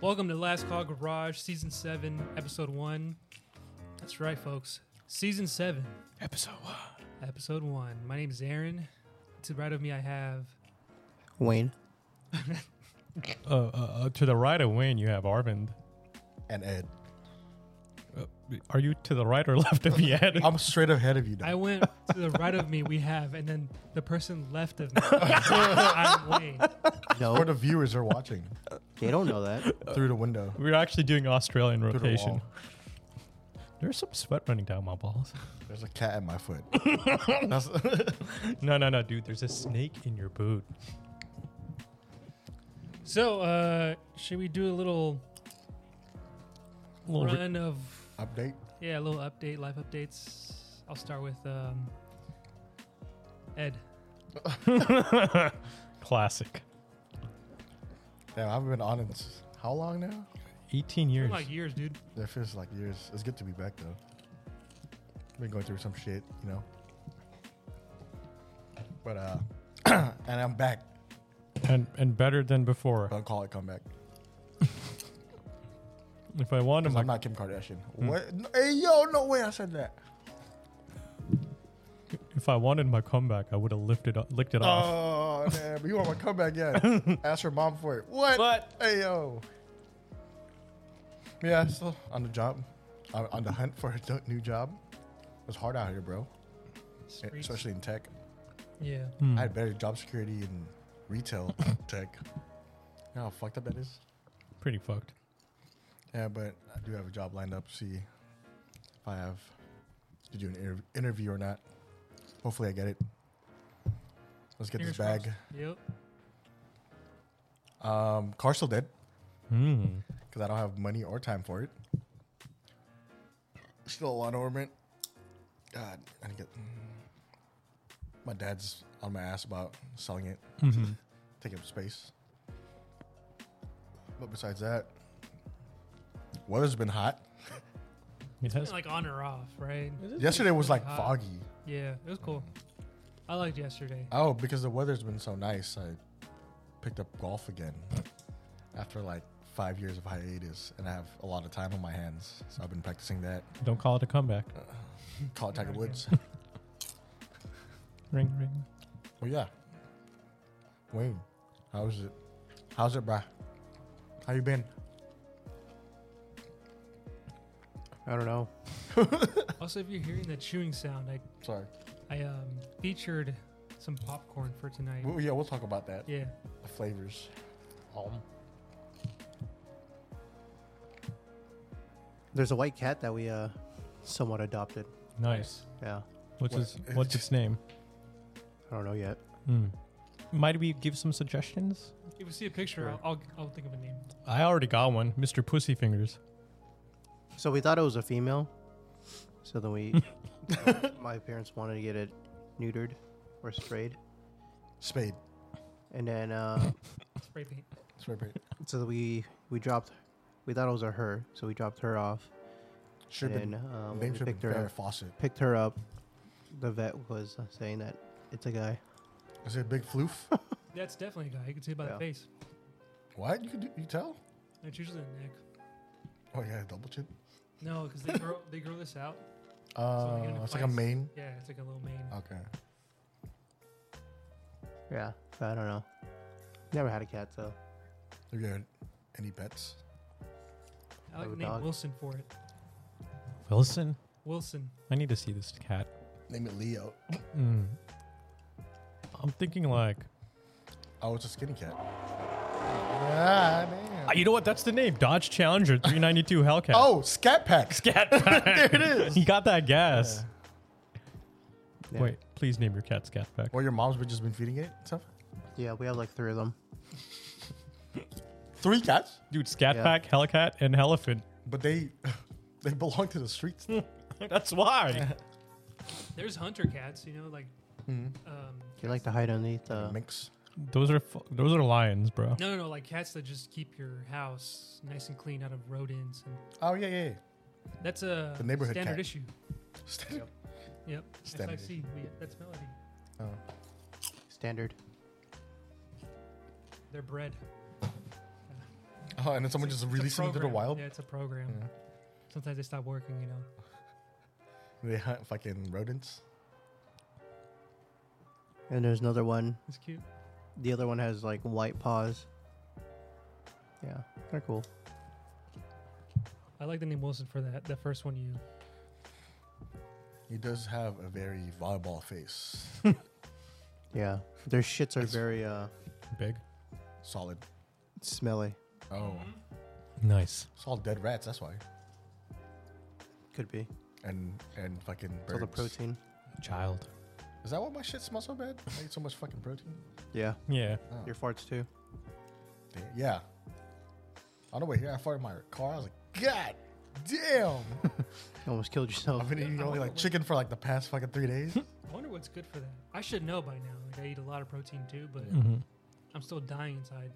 Welcome to Last Call Garage, Season 7, Episode 1. That's right, folks. Season 7, Episode 1. Episode 1. My name is Aaron. To the right of me, I have... Wayne. To the right of Wayne, you have Arvind. And Ed. Are you to the right or left of me, Ed? I'm straight ahead of you now. I went to the right of me, we have, and then the person left of me. I'm Wayne. For No, the viewers are watching they don't know that. through the window. We're actually doing Australian Through the rotation. wall. There's some sweat running down my balls. There's a cat at my foot. That's No, dude. There's a snake in your boot. So, should we do a little run of... update. Yeah, a little update, live updates. I'll start with Ed. Classic. Yeah, I've been on it how long now? 18 Been years. like years, dude. That feels like years. It's good to be back though. Been going through some shit, you know. But and I'm back. And better than before. Don't call it comeback. If I wanted Because my I'm not Kim Kardashian. What? No, hey yo, no way I said that. if I wanted my comeback, I would have licked it off. Oh damn, but you want my comeback yet? Ask your mom for it. What? Hey yo. Yeah, still on the job. On the hunt for a new job. It's hard out here, bro. Streets. Especially in tech. Yeah. Hmm. I had better job security in retail tech. You know how fucked up that is? Pretty fucked. Yeah, but I do have a job lined up. See if I have to do an interview or not. Hopefully I get it. Let's get Fingers this bag. crossed. Yep. Car's still dead Hmm. because I don't have money or time for it. Still a lawn ornament. God, I need to get... My dad's on my ass about selling it. Mhm. Taking up space. But besides that, weather's been hot. It It's has. been like on or off, right? Yesterday was like hot. foggy. Yeah, it was cool. I liked yesterday. Oh, because the weather's been so nice, I picked up golf again after like 5 years of hiatus, and I have a lot of time on my hands, so I've been practicing that. Don't call it a comeback. Call it Tiger Woods. Ring, ring. Well, yeah. Wayne, how's it? How's it, brah? How you been? I don't know. Also, if you're hearing that chewing sound, Sorry. I featured some popcorn for tonight. Well, yeah, we'll talk about that. Yeah. The flavors. There's a white cat that we somewhat adopted. Nice. Yeah, What's its name? I don't know yet. Hmm. Might we give some suggestions? If we see a picture, Sure. I'll think of a name. I already got one, Mr. Pussyfingers. So we thought it was a female. So then my parents wanted to get it neutered or sprayed, Spade. and then Spray paint. Spray paint. so we dropped. We thought it was a her, so we dropped her off. Should And have then been. when Name we should have picked been her Farrah up, Fawcett. picked her up, the vet was saying that it's a guy. Is it a big floof? That's definitely a guy. You can see it by Yeah. the face. What? You tell? It's usually the neck. Oh, yeah, double chin. No, because they grow this out. So they get into It's like a fights. mane. Yeah, it's like a little mane. Okay. Yeah, but I don't know. Never had a cat, so Have you had any pets? I like Oh, the name dog. Wilson for it. Wilson? Wilson. I need to see this cat. Name it Leo. Hmm. I'm thinking like... Oh, it's a skinny cat. Ah, damn. you know what? That's the name. Dodge Challenger 392 Hellcat. Oh, Scat Pack. Scat Pack. There it is. He got that gas. yeah. Wait, please name your cat Scat Pack. Well, your mom's just been feeding it and stuff? Yeah, we have like 3 of them. 3 cats? Dude, Scat Yeah. Pack, Hellcat, and Elephant. But they belong to the streets. That's why. There's hunter cats, you know, like They like to hide underneath the. Minx. Those are lions, bro. no, like cats that just keep your house nice and clean out of rodents, and Oh, yeah. that's a The neighborhood standard cat. issue. Standard. Yep. Standard FIC. That's Melody. Oh. Standard. They're bred. Oh, and then someone just It's a released them into the program. wild. Yeah, it's a program. Yeah. Sometimes they stop working, you know. They hunt fucking rodents. And there's another one. It's cute. The other one has like white paws. Yeah, they're cool. I like the name Wilson for that. That first one you. He does have a very volleyball face. Yeah, their shits are It's- very Big. Solid. smelly. Oh, Nice. it's all dead rats. That's why. Could be. And fucking It's all the birds. protein. Child. Is that why my shit smells so bad? I eat so much fucking protein. Yeah, Yeah. Oh, your farts too. yeah. On the way here, I farted in my car. I was like, God damn! You almost killed yourself. I've been eating only like chicken for like the past fucking 3 days. I wonder what's good for that. I should know by now. Like I eat a lot of protein too, but Mm-hmm. I'm still dying inside.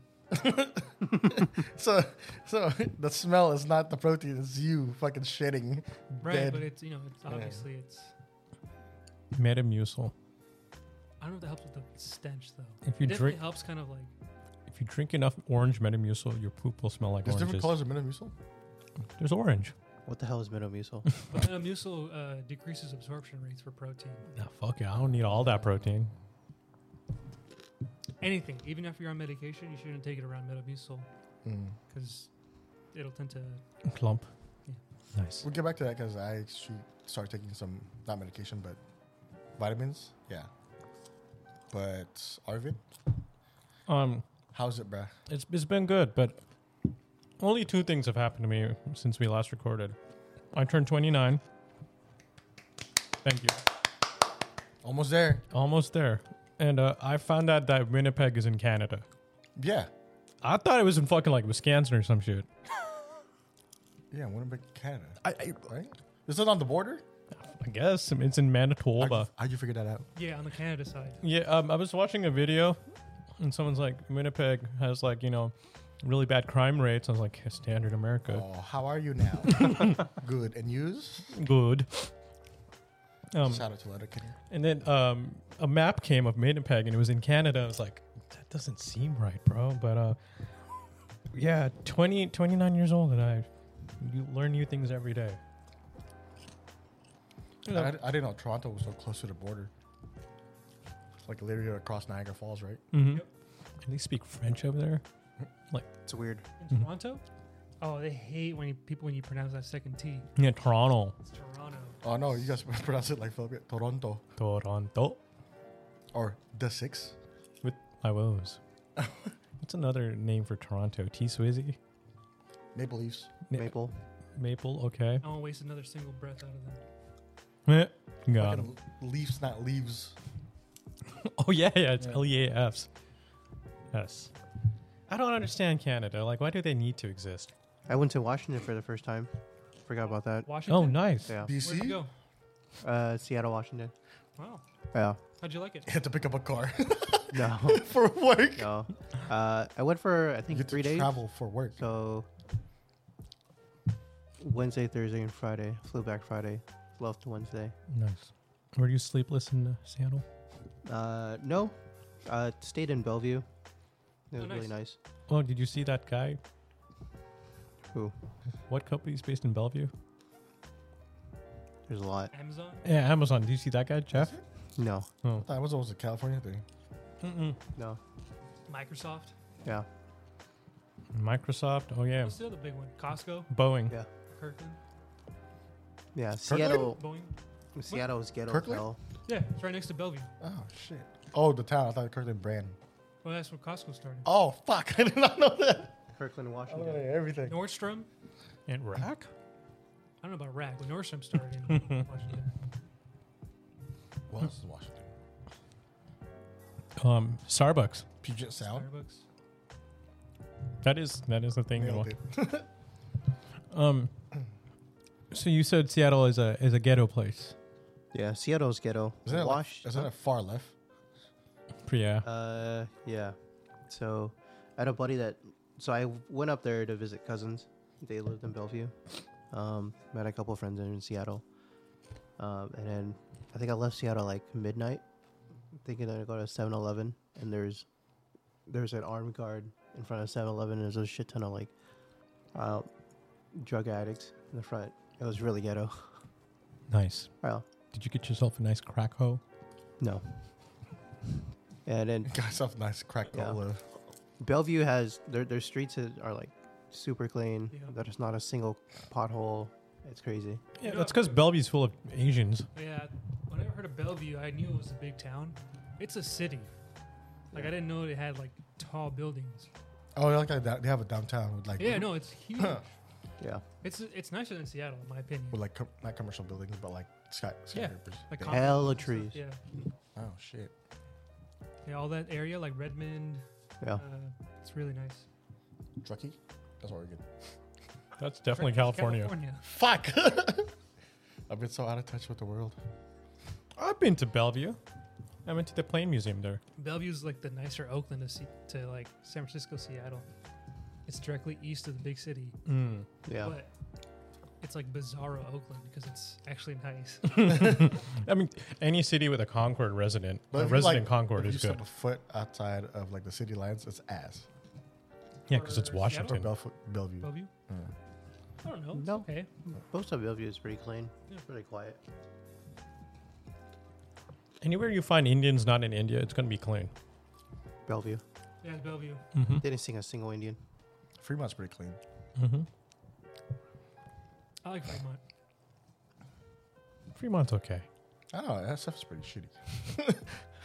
so the smell is not the protein; it's you fucking shitting Right, dead. but it's it's obviously it's. Metamucil. I don't know if that helps with the stench though. If you It definitely drink, helps kind of like. if you drink enough orange Metamucil, your poop will smell like There's oranges. different colors of Metamucil. There's orange. What the hell is Metamucil? But Metamucil decreases absorption rates for protein. Nah, fuck it. I don't need all that protein. Anything, even if you're on medication, you shouldn't take it around Metamucil because it'll tend to. Clump. Yeah. Nice. We'll get back to that because I actually started taking some, not medication, but vitamins. Yeah. But Arvid, how's it, bruh? It's been good, but only two things have happened to me since we last recorded. I turned 29. Thank you. Almost there. Almost there. And I found out that Winnipeg is in Canada. Yeah. I thought it was in fucking like Wisconsin or some shit. Yeah, Winnipeg, Canada. I Right? Is it on the border? guess it's in Manitoba. How'd you figure that out? Yeah, on the Canada side. Yeah, I was watching a video, and someone's like, Winnipeg has like really bad crime rates. I was like, standard America. Oh, how are you now? Good. And yous? Good. Shout out to Letterkenny. And then a map came of Winnipeg, and it was in Canada. I was like, that doesn't seem right, bro. But yeah, 29 years old, and you learn new things every day. I didn't know Toronto was so close to the border. It's like literally across Niagara Falls, right? Mm-hmm. Yep. And they speak French over there. It's weird. In Mhm. Toronto? Oh, they hate when you pronounce that second T. Yeah, Toronto. It's Toronto. Oh, no, you guys pronounce it like Philippine. Toronto. Toronto. Or the six. I was. What's another name for Toronto? T Swizzy? Maple Leafs. Maple. Maple, okay. I won't waste another single breath out of them. Got him. Fucking Leafs, not leaves. Oh, yeah, it's Yeah. LEAFs. Yes. I don't understand Canada. Like, why do they need to exist? I went to Washington for the first time. Forgot about that. Washington? Oh, nice. Yeah. Where'd you BC? go? Seattle, Washington. Wow. Yeah. How'd you like it? You had to pick up a car No. for work. No. I went for I You think get 3 to days. travel for work. So Wednesday, Thursday, and Friday. Flew back Friday. Left Wednesday. Nice. Were you sleepless in Seattle? No. Stayed in Bellevue. It was Oh, really nice. nice. Oh, did you see that guy? Who? What company's based in Bellevue? There's a lot. Amazon? Yeah, Amazon. Did you see that guy, Jeff? No. Oh. That was always a California thing. Mm-mm. No. Microsoft? Yeah. Microsoft. Oh, yeah. What's the other big one? Costco? Boeing. Yeah. Kirkland? Yeah. Seattle. Boeing? Seattle's ghetto as Kirkland? hell. Yeah, it's right next to Bellevue. Oh, shit. Oh, the town. I thought Kirkland brand. Well, that's where Costco started. Oh, fuck. I did not know that. Kirkland, I Washington. don't know everything. Nordstrom? And Rack? I don't know about Rack, but Nordstrom started in Washington. What else is Washington? Starbucks. Puget Sound. Starbucks. That is the thing. Nailed it. So you said Seattle is a ghetto place. Yeah. Seattle's ghetto. Isn't it, Wash. far left? Yeah. Yeah. So I had a buddy that. So I went up there to visit cousins. They lived in Bellevue. Met a couple friends in Seattle. And then I think I left Seattle like midnight, thinking that I'd go to 7-Eleven. And there's an armed guard in front of 7-Eleven. And there's a shit ton of like drug addicts in the front. It was really ghetto. Nice. Well, Did you get yourself a nice crack hoe? no. And then Got yourself a nice crack Yeah. olive. Bellevue has their streets are like super clean. Yeah. There's not a single pothole. It's crazy. Yeah, You that's know- because Bellevue's full of Asians. Yeah, when I heard of Bellevue, I knew it was a big town. It's a city. Like I didn't know it had like tall buildings. Oh, like that. They have a downtown with like Yeah, no, it's huge. Yeah. It's nicer than Seattle, in my opinion. with like not commercial buildings, but like skyscrapers. Like Hella condos and stuff, trees. Yeah, Oh shit. yeah, all that area like Redmond. Yeah. It's really nice. Truckee. That's Oregon. That's definitely California. Fuck. I've been so out of touch with the world. I've been to Bellevue. I went to the plane museum there. Bellevue's like the nicer Oakland to like San Francisco, Seattle. It's directly east of the big city, Yeah. but it's like bizarro Oakland because it's actually nice. I mean, any city with a Concord resident, But a if you, resident like, Concord if is you good. step a foot outside of like the city lines, it's ass. Yeah, because it's Or Or Washington. Bellevue. Bellevue? Yeah. I don't know. It's No. okay. Most of Bellevue is pretty clean. Yeah. Pretty quiet. Anywhere you find Indians not in India, it's going to be clean. Bellevue. Yeah, it's Bellevue. Mm-hmm. Didn't sing a single Indian. Fremont's pretty clean. Mm-hmm. I like Fremont. Fremont's okay. I don't know. That stuff's pretty shitty.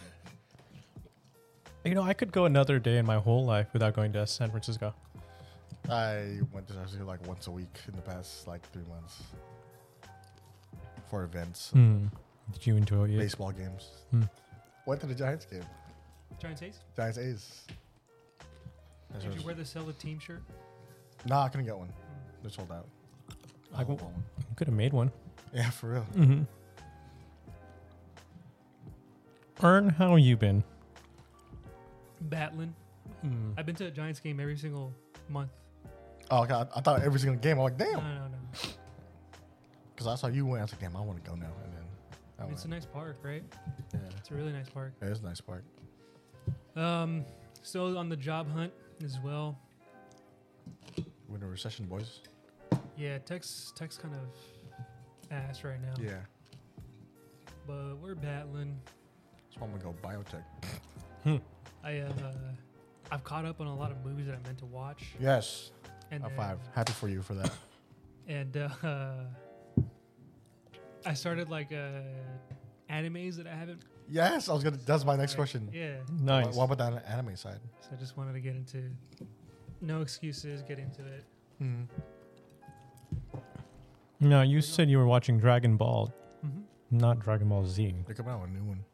You know, I could go another day in my whole life without going to San Francisco. I went to San like once a week in the past like 3 months for events, Did you enjoy it? baseball games. Hmm. Went to the Giants game. Giants Ace? Giants A's. Did you wear the Sell the Team shirt? Nah, I couldn't get one. They sold out. I don't go- want one. Could have made one. Yeah, for real. Mm-hmm. Ern, how you been? Battling. I've been to a Giants game every single month. Oh, okay. I thought every single game. I'm like, No, damn. no, no. Because I saw you went. I was like, damn, I want to go now. And then I went. It's a nice park, right? Yeah, It's a really nice park. it is a nice park. Still on the job hunt as well. We're in a recession, boys. Yeah, tech's kind of ass right now. Yeah. But we're battling. So I'm going to go biotech. I've caught up on a lot of movies that I meant to watch. Yes. And High then- five. Happy for you for that. And I started like animes that I haven't. Yes. That's my next question. Yeah. Nice. What about the anime side? So I just wanted to get into no excuses, get into it. Hmm. No, you said you were watching Dragon Ball, Mm-hmm. not Dragon Ball Z. They're coming out with a new one.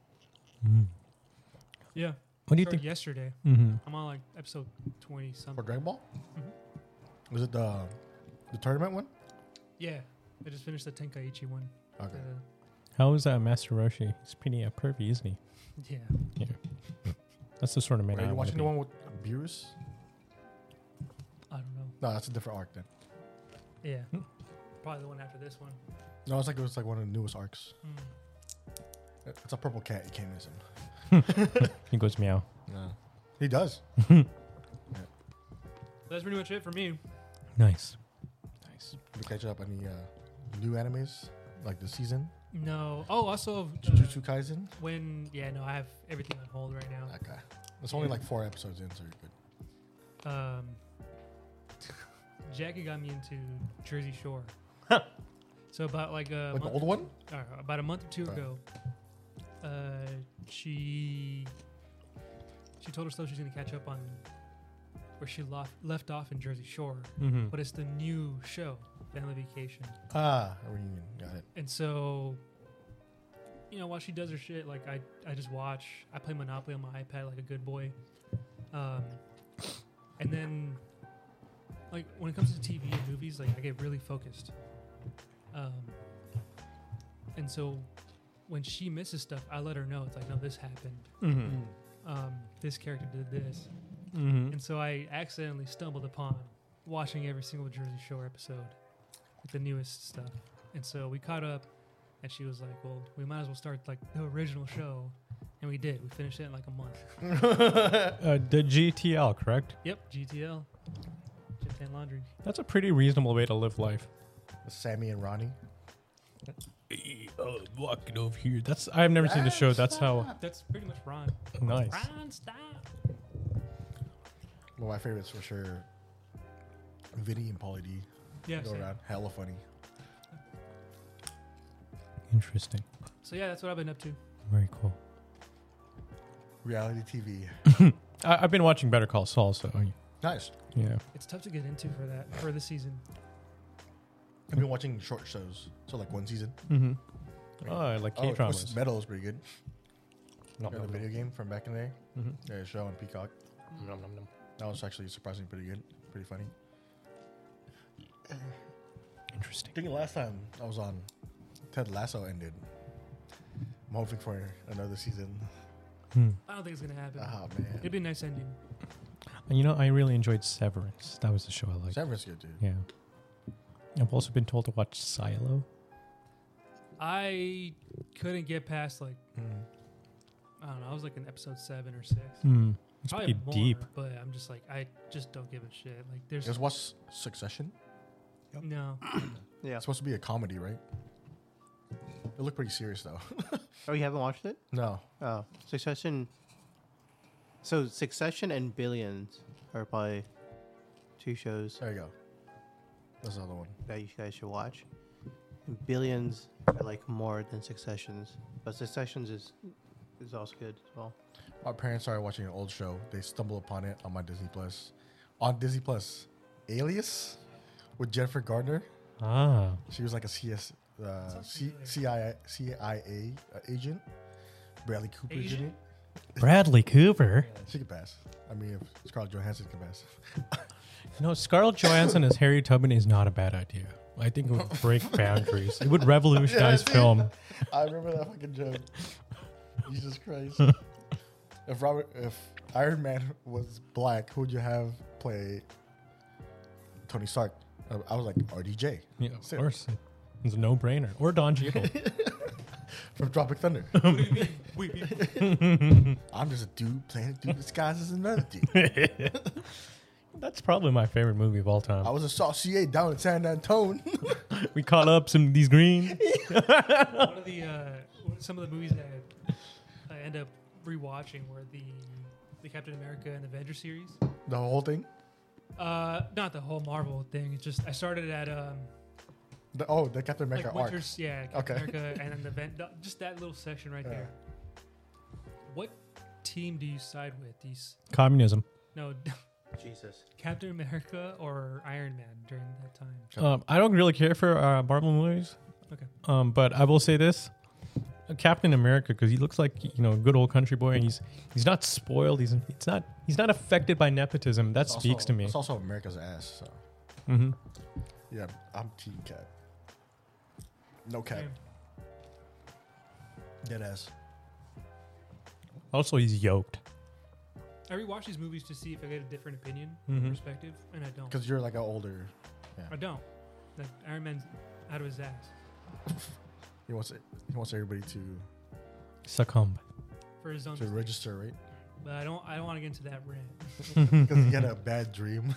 Yeah. What do you Started think? yesterday. Mm-hmm. I'm on like episode 20 For something. Dragon Ball? Mhm. Was it the tournament one? Yeah. I just finished the Tenkaichi one. Okay. How is Master Roshi? He's pretty pervy, isn't he? Yeah. That's the sort of man Wait, are I you want watching to the be. one with Beerus? I don't know. No, that's a different arc then. Yeah. Hmm. Probably the one after this one. No, it was like one of the newest arcs. Mm. It's a purple cat. You can't miss him. He goes meow. No. He does. That's pretty much it for me. Nice. Nice. Did you catch up any new animes? Like the season? No. Oh, also Jujutsu Kaisen? I have everything on hold right now. Okay. It's only like 4 episodes in, so you're good. Jackie got me into Jersey Shore. So about like a Like the month, old one? about a month or two Right. ago, she told herself she's gonna catch up on where she left off in Jersey Shore, Mm-hmm. but it's the new show, Family Vacation. Ah, a reunion. Got it. And so, while she does her shit, like I just watch. I play Monopoly on my iPad like a good boy. And then, like when it comes to TV and movies, like I get really focused. And so, when she misses stuff, I let her know. It's like, no, this happened. Mm-hmm. This character did this. Mm-hmm. And so I accidentally stumbled upon watching every single Jersey Shore episode, like the newest stuff. And so we caught up, and she was like, well, we might as well start like the original show. And we did. We finished it in like a month. The GTL, correct? Yep, GTL. and laundry. That's a pretty reasonable way to live life. Sammy and Ronnie. Hey, walking over here. I've never seen the show. That's how That's pretty much Ron. nice. Ron, stop. One of my favorites for sure. Vinny and Pauly D. Yeah. Go same. around. Hella funny. Interesting. So yeah, that's what I've been up to. Very cool. Reality TV. I've been watching Better Call Saul, so Nice. yeah. It's tough to get into for this season. I've been watching short shows. So like one season. Mm-hmm. Oh, like K dramas. Twisted Metal is pretty good. Nom, The nom, video game from back in the day. nom. Yeah, a show on Peacock. Nom, nom, nom. That was actually surprisingly pretty good. Pretty funny. Interesting. I think last time I was on, Ted Lasso ended. I'm hoping for another season. I don't think it's gonna happen. Oh man. It'd be a nice ending. And you know, I really enjoyed Severance. That was the show I liked. Severance good, dude. Yeah. I've also been told to watch Silo. I couldn't get past like I don't know. I was like in episode 7 or 6. It's Probably pretty more, deep. but I'm just like I just don't give a shit. Like You there's guys watch Succession? no. Yeah. It's supposed to be a comedy, right? It looked pretty serious though. Oh, you haven't watched it? No. Oh, Succession. So Succession and Billions are probably two shows There you go. That's another one. that you guys should watch. Billions I like more than Successions, but Successions is also good as well. My parents started watching an old show. They stumbled upon it on my Disney Plus. On Disney Plus, Alias with Jennifer Gardner. Ah. She was like a CIA agent. Bradley Cooper's in Asian? it. Bradley Cooper. She could pass. I mean, if Scarlett Johansson can pass. You know, Scarlett Johansson as Harry Tubman is not a bad idea. I think it would break boundaries. It would revolutionize Yeah, film. I remember that fucking joke. Jesus Christ. If Iron Man was black, who would you have play Tony Stark? I was like RDJ Yeah, of Sick. course. It's a no-brainer. Or Don Cheadle. from Tropic Thunder. I'm just a dude playing a dude disguised as another dude. That's probably my favorite movie of all time. I was a saucier down in San Antone. We caught up some of these greens. One of the some of the movies that I end up rewatching were the Captain America and Avengers series. The whole thing. Not the whole Marvel thing. It's just I started at The Captain America like arc. Winters, yeah, Captain Okay. America, and then just that little section right Yeah. there. What team do you side with? Communism. No, Jesus. Captain America or Iron Man during that time? I don't really care for Marvel movies. Okay. But I will say this: Captain America, because he looks like a good old country boy, and he's not spoiled. He's not affected by nepotism. That It's speaks also- to me. It's also America's ass. So Hmm. yeah, I'm Team Cap. No cap. Same. Dead ass. Also, he's yoked. I rewatch these movies to see if I get a different opinion, Mhm. perspective, and I don't. Because you're like an older. I don't. Like Iron Man's out of his ass He wants everybody to Succumb. for his own. register, right? But I don't want to get into that rant. Because he had a bad dream.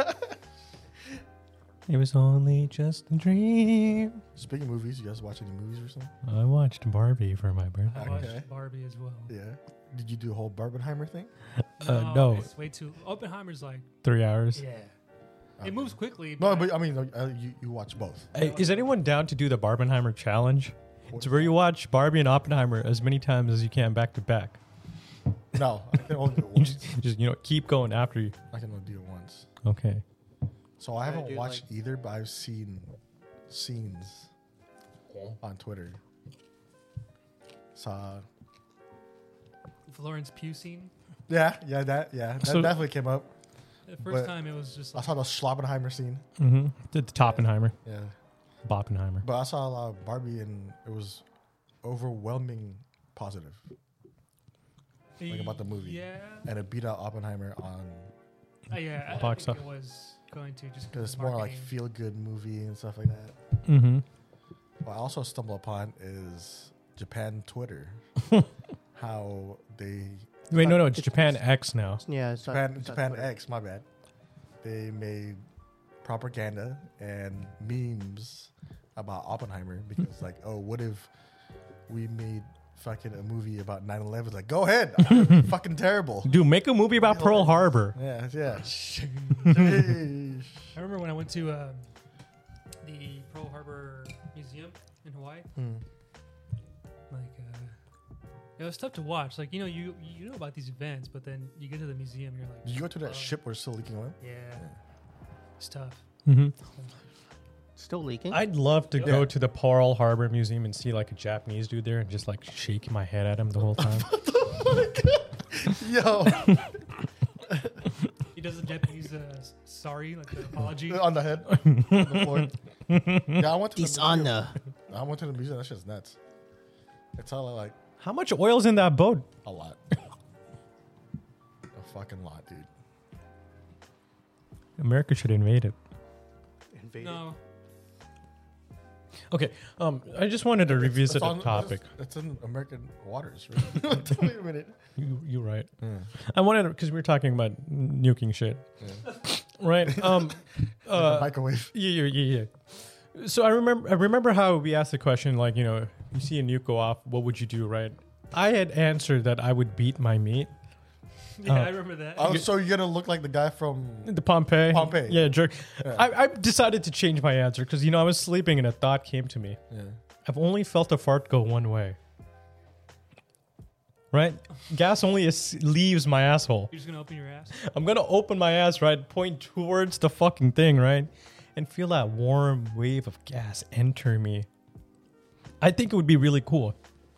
It was only just a dream. Speaking of movies, you guys watch any movies or something? I watched Barbie for my birthday. I watched Okay. Barbie as well. Yeah. Did you do a whole Barbenheimer thing? No. It's way too. Oppenheimer's like 3 hours. yeah. Okay. It moves quickly. No, but I mean, you watch both. Hey, is anyone down to do the Barbenheimer challenge? It's where you watch Barbie and Oppenheimer as many times as you can back to back. No, I can only do it You once. just keep going after you. I can only do it once. Okay. So I haven't do watched either, but I've seen scenes on Twitter. Saw. Florence Pugh scene. That So- definitely came up. The first But time it was just I like saw the Schloppenheimer scene. Mm-hmm. The Toppenheimer. Yeah, Boppenheimer. but I saw a lot of Barbie, and it was overwhelming positive, like about the movie. Yeah. and it beat out Oppenheimer on Yeah. I Box think off- it was going to just because it's the more like marketing. feel good movie and stuff like that. Mm-hmm. What I also stumbled upon is Japan Twitter, how they Wait, no, it's Japan X now. Yeah, it's not, Japan it's not Japan Twitter. X, my bad. They made propaganda and memes about Oppenheimer because like, oh, what if we made fucking a movie about 9/11? Like, go ahead, fucking terrible. Dude, make a movie about Pearl Harbor. Yeah, yeah. I remember when I went to the Pearl Harbor Museum in Hawaii. Like, it was tough to watch. Like, you know about these events, but then you get to the museum, you're like, Did you go to that oh, ship where it's still leaking oil? Yeah, it's tough. Mm-hmm. Still leaking? I'd love to Yeah. go to the Pearl Harbor Museum and see like a Japanese dude there and just like shake my head at him the whole time. Yo, He does the Japanese sorry, like the apology. on the head, on the floor. Yeah, I went to the museum. Dishonor. I went to the museum. That shit's nuts. It's all like How much oil's in that boat? a lot, a fucking lot, dude. America should invade it. Invaded. No, Okay, I just wanted to revisit It's the on- topic. It's in American waters. Right? Wait a minute. You're right. I wanted because we were talking about nuking shit, right? Microwave. Yeah. So I remember how we asked the question, like, you know, you see a nuke go off, what would you do, right? I had answered that I would beat my meat. yeah, I remember that. Oh, so you're gonna look like the guy from? The Pompeii. Pompeii. Yeah, jerk. Yeah. I decided to change my answer because, you know, I was sleeping and a thought came to me. Yeah. I've only felt a fart go one way. Right? Gas only leaves my asshole. You're just gonna open your ass. I'm going to open my ass, right? Point towards the fucking thing, right? And feel that warm wave of gas enter me. I think it would be really cool.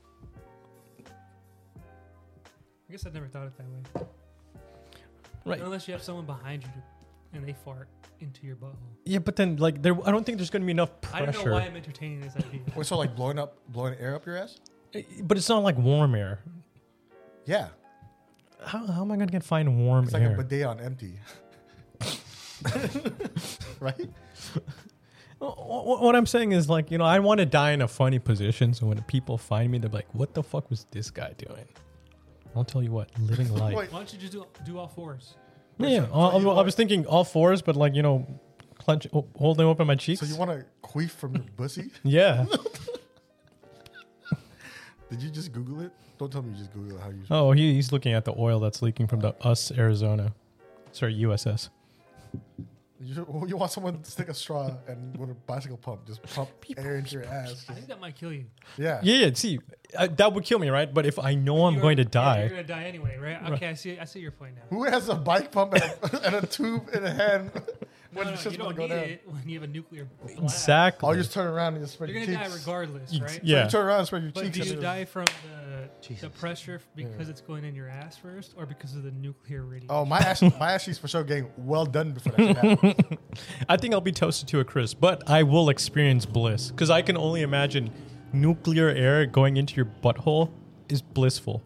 I guess I never thought it that way. Right. Unless you have someone behind you and they fart into your butthole. Yeah, but then, like, I don't think there's going to be enough I don't pressure. know why I'm entertaining this idea. Wait, so like blowing air up your ass? But it's not like warm air. Yeah, How am I going to find warm it's like air? a bidet on empty. Right? What I'm saying is, like, you know, I want to die in a funny position. So when people find me, they're like, what the fuck was this guy doing? I'll tell you what, living life. Wait. Why don't you just do all fours? Yeah, So I you was thinking all fours, but like, you know, holding open my cheeks. So you want to queef from your pussy? Yeah. Did you just Google it? Don't tell me you just Google it. How you? Oh, he's looking at the oil that's leaking from the Arizona. Sorry, USS. You want someone to stick a straw and with a bicycle pump, just pump air into your ass. I think that might kill you. Yeah. Yeah. See, that would kill me, right? But if I know I'm going to You're die, gonna die anyway, right? Okay, I see your point now. Who has a bike pump and a tube in a hand when No, the shit's you don't gonna go need down? it when you have a nuclear blast. exactly. I'll just turn around and just spread You're your gonna cheeks. die regardless, Ex- right? yeah. You turn around and spread your But cheeks. do you and die from the Jesus. pressure because it's going in your ass first, or because of the nuclear radiation? Oh, my ass cheeks for sure getting well done before that shit happens. I think I'll be toasted to a crisp, but I will experience bliss because I can only imagine nuclear air going into your butthole is blissful.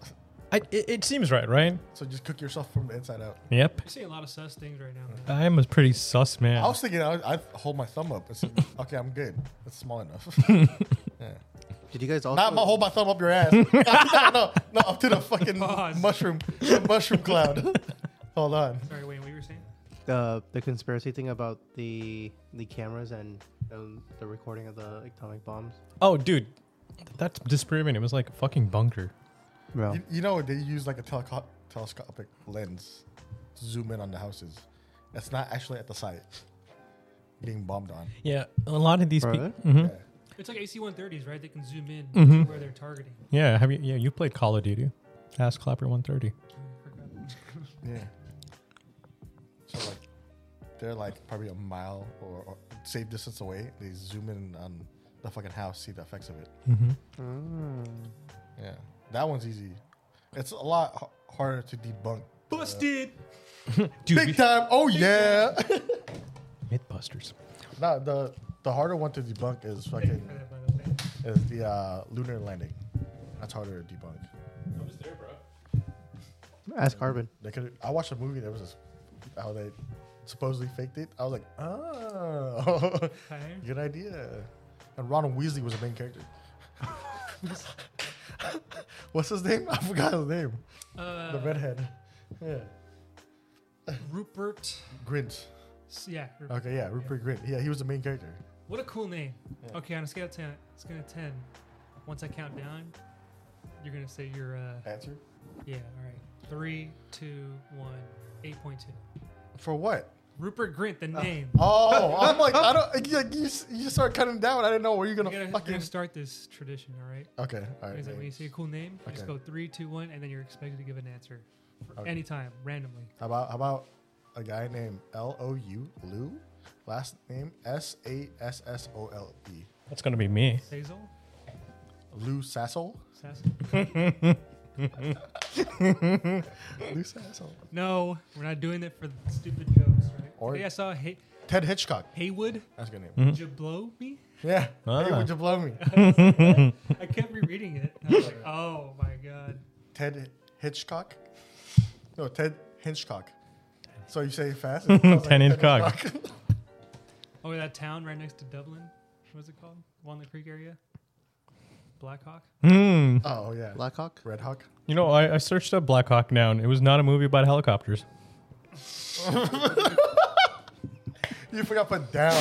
It seems right? So just cook yourself from the inside out. Yep. You're seeing a lot of sus things right now. Man. I'm a pretty sus man. I was thinking I'd hold my thumb up and say, okay, I'm good. It's small enough. Yeah. Did you guys also? Not hold my thumb up your ass. no, up to the fucking Pause. mushroom cloud. Hold on. Sorry, wait, what you were saying? the conspiracy thing about the cameras and the recording of the atomic bombs? Oh, dude, that's disproving. It was like a fucking bunker. Bro, You know they use like a telescopic lens to zoom in on the houses. It's not actually at the site being bombed on. Yeah, a lot of these people. Really? Yeah. It's like AC-130s, right? They can zoom in Mhm. to where they're targeting. Yeah, have you? Yeah, you played Call of Duty. Ask Clapper 130. Yeah. So like they're like probably a mile or safe distance away. They zoom in on the fucking house, see the effects of it. Mm-hmm. Yeah, that one's easy. It's a lot harder to debunk. Busted. Dude, Big time! Oh yeah. Mythbusters. No, the harder one to debunk is Thank you fucking for that, by the way. is the lunar landing. That's harder to debunk. I was there, bro. ask Carbon. They could. I watched a movie that was this, how they supposedly faked it. I was like, oh, Okay. good idea. And Ronald Weasley was the main character. What's his name? I forgot his name. The redhead. Yeah. Rupert. Grint. Yeah. Okay, yeah, Rupert Grint. Yeah, he was the main character. What a cool name. Yeah. Okay, on a scale of 10, once I count down, you're gonna say your Answer? yeah. All right. 3, 2, 1, 8.2. For what? Rupert Grint, the name. Oh, I'm like, I don't. You just start cutting down. I didn't know where you're We're gonna gonna fucking. start this tradition, all right? Okay, all right. Is that when you say a cool name, you just Okay. go 3, 2, 1, and then you're expected to give an answer for Okay. any time, randomly. How about a guy named Lou, Lou, last name Sassole. That's gonna be me. Hazel? Lou Sassole. Sass? Lou Sassole. No, we're not doing it for the stupid jokes, right? Or- Today I saw Ted Hitchcock. Haywood That's a good name. Jablomi. Yeah. Ah. Hey, would you blow me? I kept rereading it. I was like, oh my god. Ted Hitchcock. No, Ted Hitchcock. So you say it fast? It sounds like Ted Ted Hitchcock. Hitchcock. Oh, that town right next to Dublin. What's it called? Walnut Creek area? Black Hawk? Hmm. Oh yeah. Blackhawk. Red Hawk. You know, I searched up Black Hawk Down. It was not a movie about helicopters. You forgot to put down.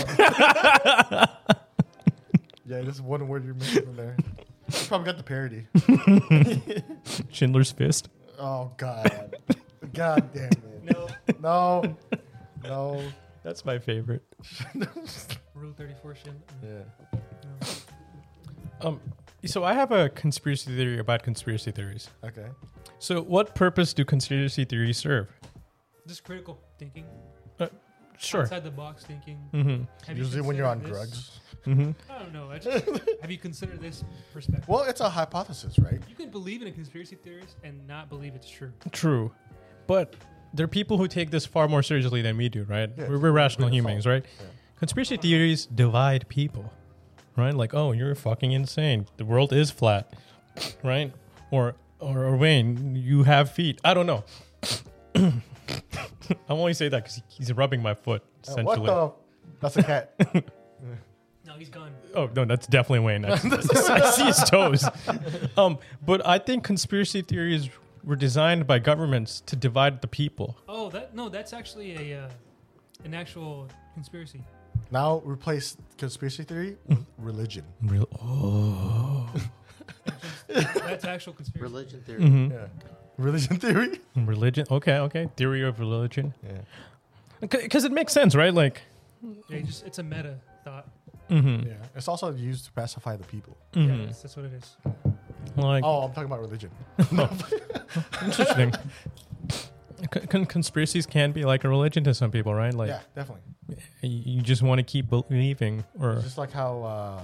Yeah, this is one word you're missing from there. You probably got the parody. Schindler's Fist. Oh God. God damn it. No. No. That's my favorite. Rule 34 shit. Yeah. No. So I have a conspiracy theory about conspiracy theories. Okay. So what purpose do conspiracy theories serve? Just critical thinking. Sure. Outside the box thinking. Mm-hmm. Have you Usually when you're on considered this? drugs. Mm-hmm. I don't know. Have you considered this perspective? Well, it's a hypothesis, right? You can believe in a conspiracy theories and not believe it's true. True. But there are people who take this far more seriously than we do, right? Yeah, We're rational grain of humans, salt. right? Yeah. Conspiracy theories divide people, right? Like, oh, you're fucking insane. The world is flat, right? Or Wayne, you have feet. I don't know. I only say that because he's rubbing my foot, essentially. What the? That's a cat. No, he's gone. Oh no, that's definitely Wayne. I see his toes. But I think conspiracy theories were designed by governments to divide the people. Oh, that's actually an actual conspiracy. Now replace conspiracy theory with religion. Real. Oh. That's actual conspiracy. Religion theory. Mm-hmm. Yeah. Religion theory. Religion. Okay. Theory of religion. Yeah. Because it makes sense, right? Like. Yeah, it's a meta thought. Mm-hmm. Yeah. It's also used to pacify the people. Yeah, Mm-hmm. that's what it is. Like. Oh, I'm talking about religion. Interesting. Conspiracies can be like a religion to some people, right? Like. Yeah, definitely. You just want to keep believing, or. It's just like how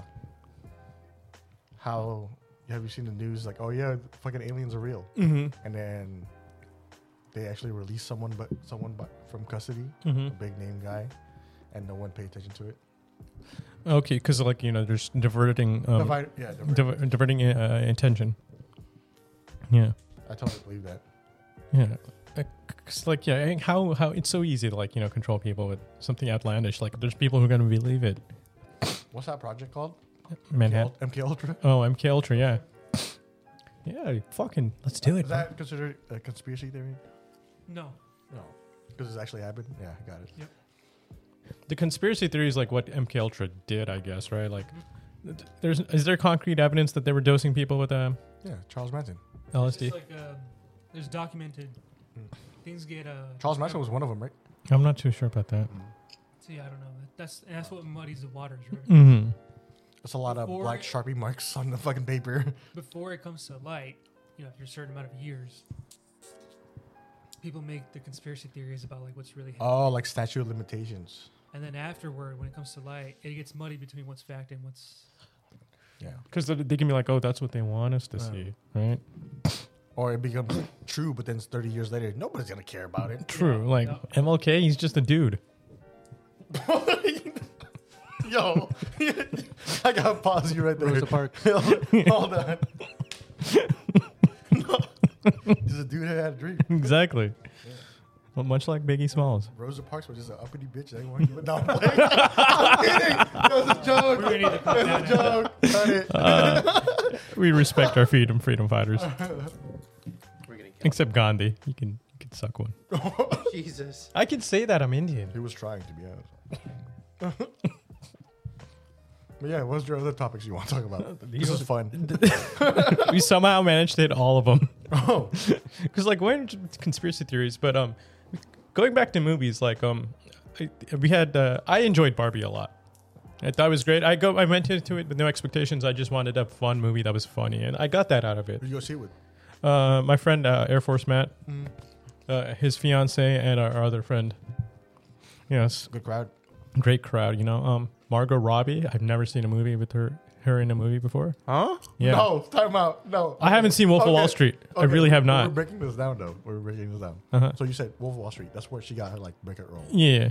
have you seen the news? Like, oh yeah, fucking aliens are real, Mm-hmm. and then they actually release someone from custody, Mm-hmm. a big name guy, and no one paid attention to it. Okay, because like there's diverting. Diverting intention. Yeah. I totally believe that. Yeah. Cause like how it's so easy to like control people with something outlandish. Like there's people who are gonna believe it. What's that project called? Manhattan. MK Ultra. Oh, MK Ultra. Yeah. Yeah. Fucking let's do it. Is that considered a conspiracy theory? No. No, because it's actually happened. Yeah, I got it. Yep. The conspiracy theory is like what MK Ultra did, I guess, right? Like, is there concrete evidence that they were dosing people with Yeah, Charles Manson. It's LSD? just like there's documented things get Charles Manson was one of them, right? I'm not too sure about that. See, I don't know. That's what muddies the waters, right? Mm-hmm. That's a lot of Before- black Sharpie marks on the fucking paper. Before it comes to light, after a certain amount of years, people make the conspiracy theories about like what's really happening. Oh, like statute of limitations. And then afterward, when it comes to light, it gets muddy between what's fact and what's. Yeah. Because they can be like, oh, that's what they want us to see, right? Or it becomes true, but then 30 years later, nobody's gonna care about it. True. Yeah, Like yeah. MLK, he's just a dude. Yo, I gotta pause you right there. Rosa Parks. Hold on. No. Just a dude who had a dream. Exactly. Well, much like Biggie Smalls. Rosa Parks was just an uppity bitch. They want to give it down. I'm kidding. That was a joke. We're gonna need to cut That was a joke. Cut it. We respect our freedom fighters. We're getting killed. Except Gandhi. You can suck one. Jesus. I can say that I'm Indian. He was trying to be honest. But yeah, what's your other topics you want to talk about? This is fun. We somehow managed to hit all of them. Oh, Because like when conspiracy theories, but going back to movies, like I enjoyed Barbie a lot. I thought it was great. I went into it with no expectations. I just wanted a fun movie that was funny, and I got that out of it. who you go see it with? My friend Air Force Matt, his fiance, and our other friend. Yes, Good crowd. great crowd. You know, Margot Robbie. I've never seen a movie with her in a movie before. Huh? Yeah, No, time out. No. I haven't seen Wolf of Wall Street. I really have We're not. breaking this down, though. We're breaking this down. Uh-huh. So you said Wolf of Wall Street. That's where she got her like breakout role. Yeah,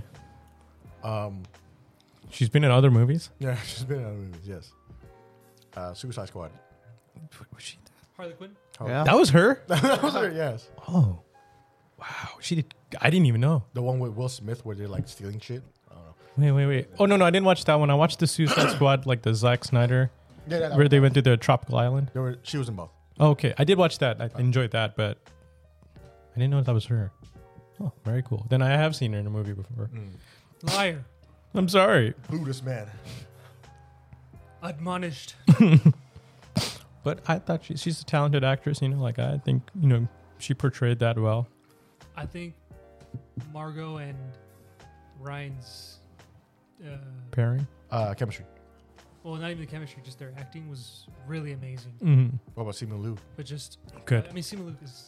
she's been in other movies. Yeah, she's been in other movies. Yes. Suicide Squad. Was she? Harley Quinn. Yeah. That was her. That was her. Yes. Oh, wow. She did. I didn't even know. The one with Will Smith where they're like stealing shit. I don't know. Wait. Oh no, I didn't watch that one. I watched the Suicide Squad, like the Zack Snyder, Yeah, where they went to the tropical island. She was in both. Oh, okay, I did watch that. I enjoyed that, but I didn't know that was her. Oh, very cool. Then I have seen her in a movie before. Liar. I'm sorry, Buddhist man. Admonished. but I thought she's a talented actress. You know, like I think she portrayed that well. I think Margot and Ryan's, Pairing. Chemistry. well, not even the chemistry, just their acting was really amazing. Mm-hmm. What about Simu Liu? But just Good. I mean, Simu Liu is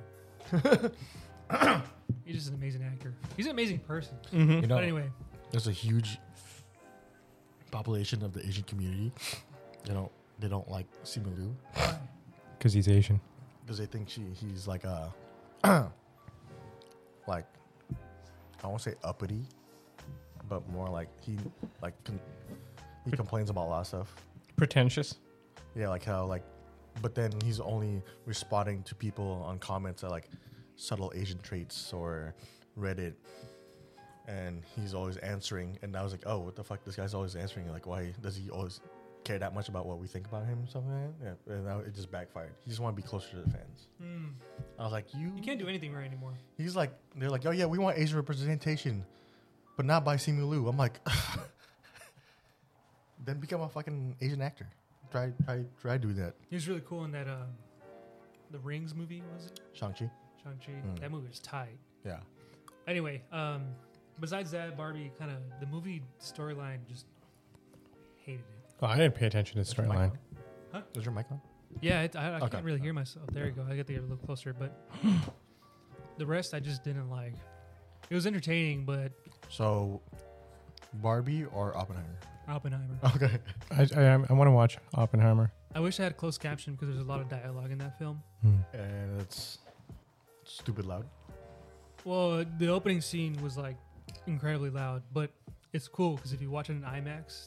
come on. He's just an amazing actor. He's an amazing person. Mm-hmm. You know, But anyway, there's a huge population of the Asian community. They don't like Simu Liu Because he's Asian. because they think he's like a like I won't say uppity, but more like he complains about a lot of stuff. Pretentious. Yeah, like how but then he's only responding to people on comments that like subtle Asian traits or Reddit, and he's always answering. And I was like, oh, what the fuck? This guy's always answering. Like, why does he always care that much about what we think about him? And something like that. Yeah, and now it just backfired. He just want to be closer to the fans. I was like, you can't do anything right anymore. He's like, they're like, oh yeah, we want Asian representation, but not by Simu Liu. I'm like, then become a fucking Asian actor. Try doing that. He was really cool in that the Rings movie, was it? Shang-Chi. Shang-Chi. That movie was tight. Yeah. Anyway, besides that, Barbie kind of the movie storyline just hated it. Oh, I didn't pay attention to the storyline. Is your mic on? Yeah, I Okay. can't really hear myself. There you go. I got to get a little closer, but the rest I just didn't like. It was entertaining, but So, Barbie or Oppenheimer? Oppenheimer. Okay. I want to watch Oppenheimer. I wish I had closed caption because there's a lot of dialogue in that film. And it's stupid loud. Well, the opening scene was like incredibly loud, but it's cool because if you watch it in IMAX,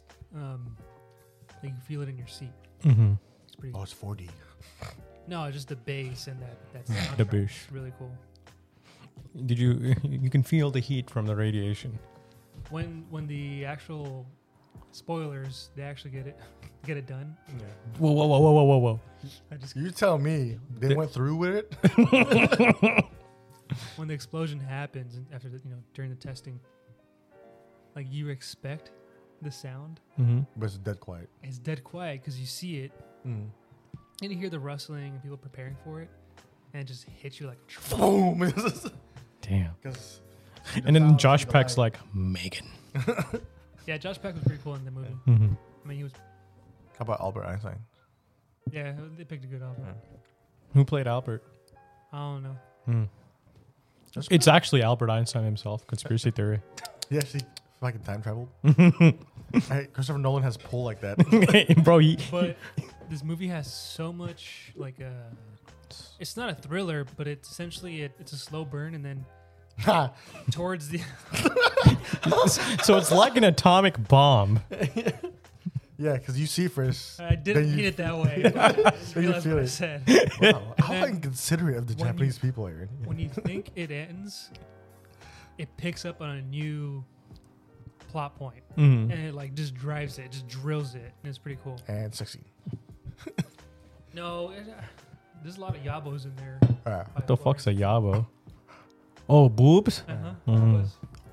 you can feel it in your seat. Mm-hmm. It's pretty. Oh, it's 4D. No, just the bass and that soundtrack. The boosh. It's really cool. Did you can feel the heat from the radiation. When the actual spoilers, they actually get it done. Yeah. Whoa. I just You tell me they went through with it. when the explosion happens and after during the testing, like you expect the sound. Mm-hmm. But it's dead quiet. It's dead quiet because you see it and you hear the rustling and people preparing for it, and it just hits you like a truck. Boom. Damn. 'Cause And then Josh Peck's like, Megan. Yeah, Josh Peck was pretty cool in the movie. Mm-hmm. I mean, he was. How about Albert Einstein? Yeah, they picked a good album. Who played Albert? I don't know. It's actually Albert Einstein himself. Conspiracy theory. Yeah, she fucking time traveled. Hey, Christopher Nolan has pull like that. Bro, But this movie has so much like it's not a thriller, but it's essentially it's a slow burn, and then towards the so it's like an atomic bomb. Yeah, because you see first. I didn't then mean you- it that way. I just Then you realized feel what I it. said. Wow, how then inconsiderate of the when Japanese people are. When you think it ends, it picks up on a new plot point, Mm. and it like just drives it, just drills it, and it's pretty cool. And sexy. No, there's a lot of yabos in there. What the fuck's a yabo? Oh, boobs. Was.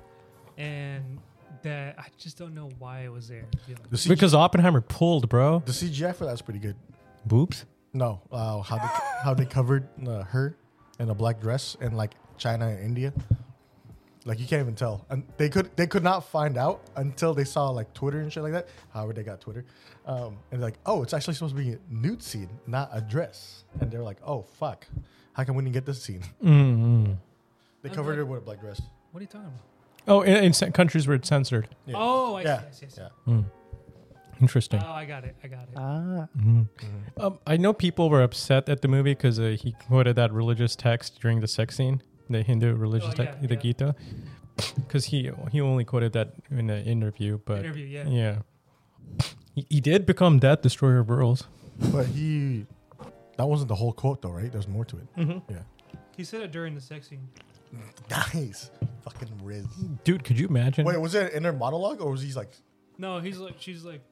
And that I just don't know why it was there. You know. The Because Oppenheimer pulled, bro. the CGI for that's pretty good. Boobs. No, how they covered her in a black dress in like China and India. Like you can't even tell, and they could not find out until they saw like Twitter and shit like that. However, they got Twitter, and they're like, oh, it's actually supposed to be a nude scene, not a dress. And they're like, oh fuck, how come we didn't get this scene? Mm-hmm. They covered it with a black dress. What are you talking about? Oh, in countries where it's censored. Yeah. Oh, I Yeah. see. Yeah. Interesting. Oh, I got it. Ah. I know people were upset at the movie because he quoted that religious text during the sex scene, the Hindu religious Oh, yeah, text, the yeah. Gita, because he only quoted that in an interview. But Interview, yeah. yeah, he did become that destroyer of worlds. But that wasn't the whole quote though, right? There's more to it. Mm-hmm. Yeah. He said it during the sex scene. Nice. Fucking Riz. Dude, could you imagine? Wait, was it an inner monologue or was he like? No, she's like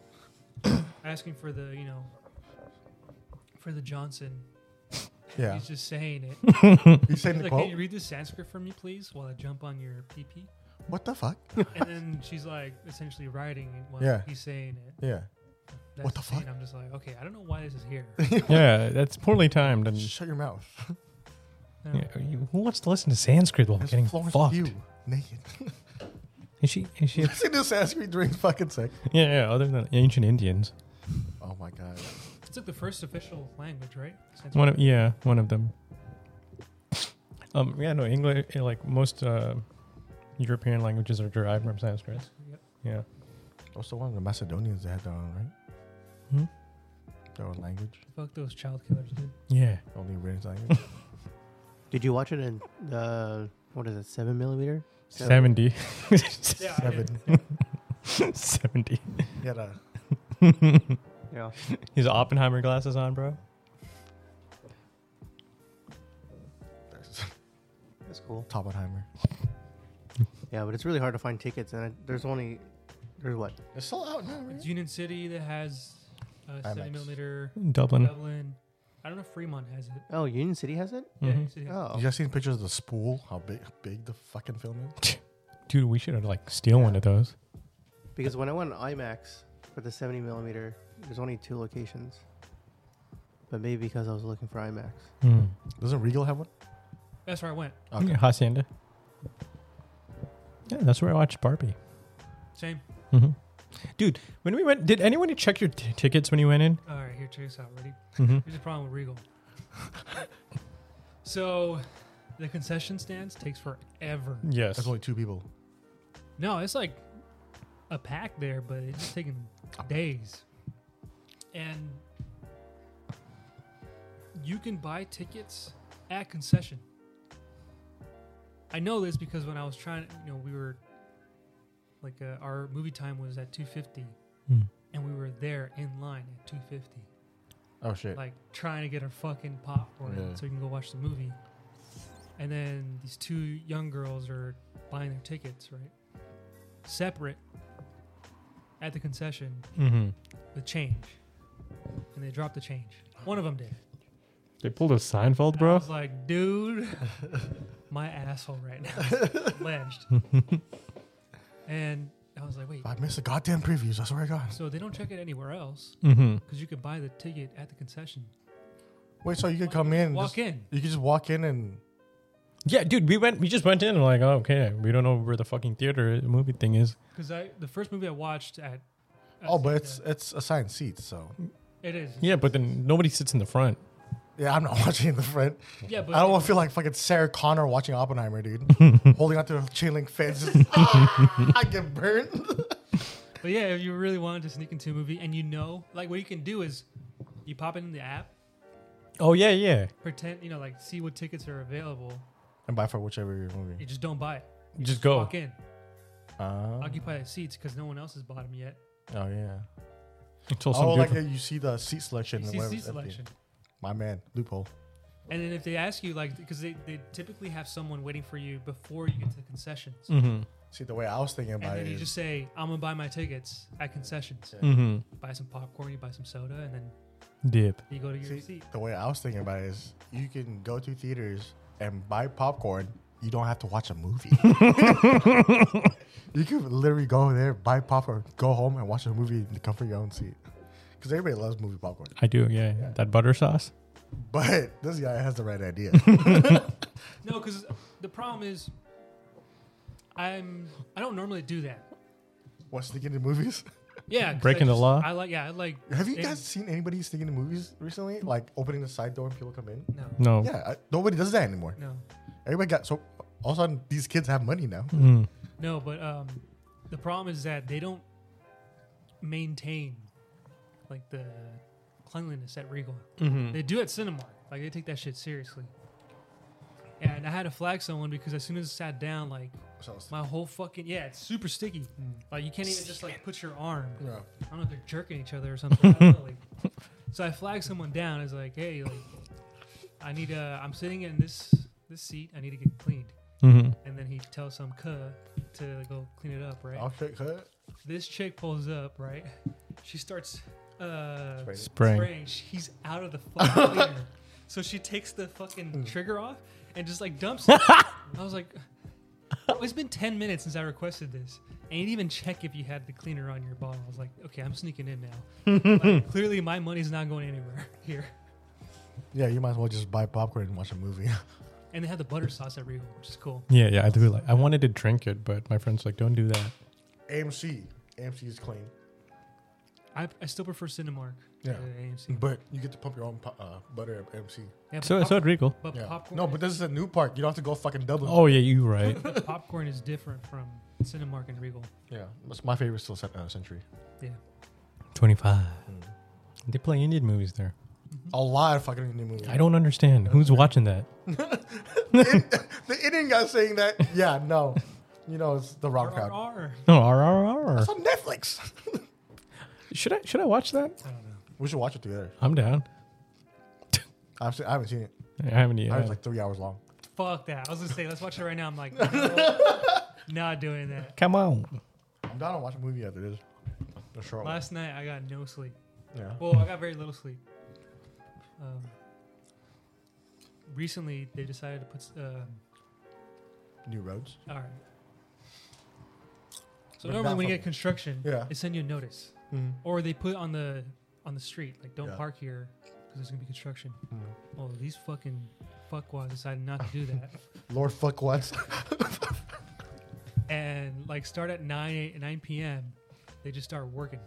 asking for the, for the Johnson. Yeah. He's just saying it. He's saying He's the like, quote. can you read this Sanskrit for me, please, while I jump on your PP? What the fuck? And then she's like essentially writing it while Yeah. he's saying it. Yeah. That's What the scene. fuck? I'm just like, okay, I don't know why this is here. Yeah, that's poorly timed. And Shut your mouth. yeah, who wants to listen to Sanskrit while It's getting Florence fucked? Pugh naked. Is she? Listen to Sanskrit during fucking sex. Yeah. Other than ancient Indians, Oh my god. It's like the first official language, right? one of them. Yeah, no, English. Like most European languages are derived from Sanskrit. Yep. Yeah. Also, one of the Macedonians they had their own, right? Hmm? Their own language. Fuck those child killers, dude. Yeah. Only written language. Did you watch it in what is it, 7mm? 70. Yeah, I Seven. did. 70. He had a Yeah. His Oppenheimer glasses on, bro. That's cool. Toppenheimer. Yeah, but it's really hard to find tickets, and there's what? It's still out now, It's Union City that has IMAX. 70mm. Dublin. Dublin. I don't know if Fremont has it. Oh, Union City has it? Yeah, Mhm. Union City has it. Oh, You guys seen pictures of the spool? How big the fucking film is? Dude, we should have like steal one of those. because when I went on IMAX for the 70mm, there's only 2 locations. But maybe because I was looking for IMAX. Mm. Doesn't Regal have one? That's where I went. Okay. Yeah, Hacienda. Yeah, that's where I watched Barbie. Same. Mm-hmm. Dude, when we went, did anyone check your tickets when you went in? All right, here, check this out. Ready? Mm-hmm. Here's the problem with Regal. So, the concession stands takes forever. Yes. That's only 2 people. No, it's like a pack there, but it's just taking days. And you can buy tickets at concession. I know this because when I was trying, we were like our movie time was at 2:50, Mm. and we were there in line at 2:50, Oh shit. like trying to get our fucking popcorn Yeah. so we can go watch the movie. And then these 2 young girls are buying their tickets, right? Separate at the concession Mm-hmm. with change, and they dropped the change. One of them did. They pulled a Seinfeld, I bro. was like, dude, my asshole right now is ledged. And I was like, wait, I missed the goddamn previews. I swear to God. so they don't check it anywhere else Mm-hmm. because you could buy the ticket at the concession. Wait, so you could come in. and Walk just- in. You could just walk in and. Yeah, dude, we just went in and like, oh, okay, we don't know where the fucking theater movie thing is. Because the first movie I watched at Oh, but it's assigned seats, so. it is. Yeah, but then nobody sits in the front. Yeah, I'm not watching in the front. Yeah, but I don't want to feel like fucking Sarah Connor watching Oppenheimer, dude. Holding onto a chain link fence. Just, I get burnt. But yeah, if you really wanted to sneak into a movie and like what you can do is you pop it in the app, Oh, yeah. pretend, like see what tickets are available. And buy for whichever You movie. just don't buy it. You just go. Walk in, Oh, occupy the seats because no one else has bought them yet. yeah. Until Oh, some like beautiful- you see the seat selection. You and see whatever seat it's empty. selection. My man, loophole. And then if they ask you, because they typically have someone waiting for you before you get to the concessions. Mhm. See, the way I was thinking And about then it you is, just say, I'm going to buy my tickets at concessions. Mhm. Buy some popcorn, you buy some soda, and then Dip. you go to your see, seat. the way I was thinking about it is you can go to theaters and buy popcorn you don't have to watch a movie. You can literally go over there, buy popcorn, go home, and watch a movie in the comfort of your own seat. Because everybody loves movie popcorn. I do, yeah. That butter sauce. But this guy has the right idea. No, because the problem is, I don't normally do that. What, sneaking into movies? Yeah, 'cause Breaking the law? I like. Have you it- guys seen anybody sneaking into movies recently? Like opening the side door and people come in? No, No. Yeah, nobody does that anymore. no, Everybody got so. All of a sudden, these kids have money now. Mm. no. But the problem is that they don't maintain like the cleanliness at Regal. Mm-hmm. They do at Cinemark. Like they take that shit seriously. And I had to flag someone because as soon as I sat down, like So, my whole fucking it's super sticky. Like you can't even just like put your arm. yeah. I don't know if they're jerking each other or something. I don't know, like, so I flagged someone down. It's like, hey, like I need I'm sitting in this seat. I need to get cleaned. Mm-hmm. And then he tells some cuh to go clean it up, right? I'll check her. This chick pulls up, right? She starts Spraying. He's out of the fucking cleaner. So she takes the fucking trigger off and just like dumps it. I was like, oh, it's been 10 minutes since I requested this. And you didn't even check if you had the cleaner on your bottle. I was like, okay, I'm sneaking in now. Like, clearly my money's not going anywhere here. Yeah, you might as well just buy popcorn and watch a movie. And they had the butter sauce at Regal, which is cool. Yeah, I do. Like, I wanted to drink it, but my friend's like, don't do that. AMC is clean, I still prefer Cinemark Yeah. to AMC. but you get to pump your own butter at AMC. Yeah, So at Regal. but Yeah. popcorn, No, but this is a new park. You don't have to go fucking Dublin. Oh, yeah, you right. but popcorn is different from Cinemark and Regal. Yeah, that's my favorite still. Century. Yeah. 25. They play Indian movies there. A lot of fucking new movies. I don't understand. Who's watching that? The Indian guy saying that. Yeah, no. You know, it's the wrong crowd. RRR. No, RRR. It's on Netflix. Should I watch that? I don't know. We should watch it together. I'm down. I haven't seen it. I haven't yet. I heard it's like 3 hours long. Fuck that. I was gonna say let's watch it right now. I'm like, not doing that. Come on. I'm down to watch a movie after this. A short one. Last night I got no sleep. Yeah. Well, I got very little sleep. Recently they decided to put. New roads. All right. So Break normally down when you for get me. construction, Yeah. they send you a notice, Mm-hmm. or they put on the street like don't Yeah. park here because there's gonna be construction. Mm-hmm. Well, these fucking fuckwads decided not to do that, Lord fuck what? and like start at 9 p.m. They just start working.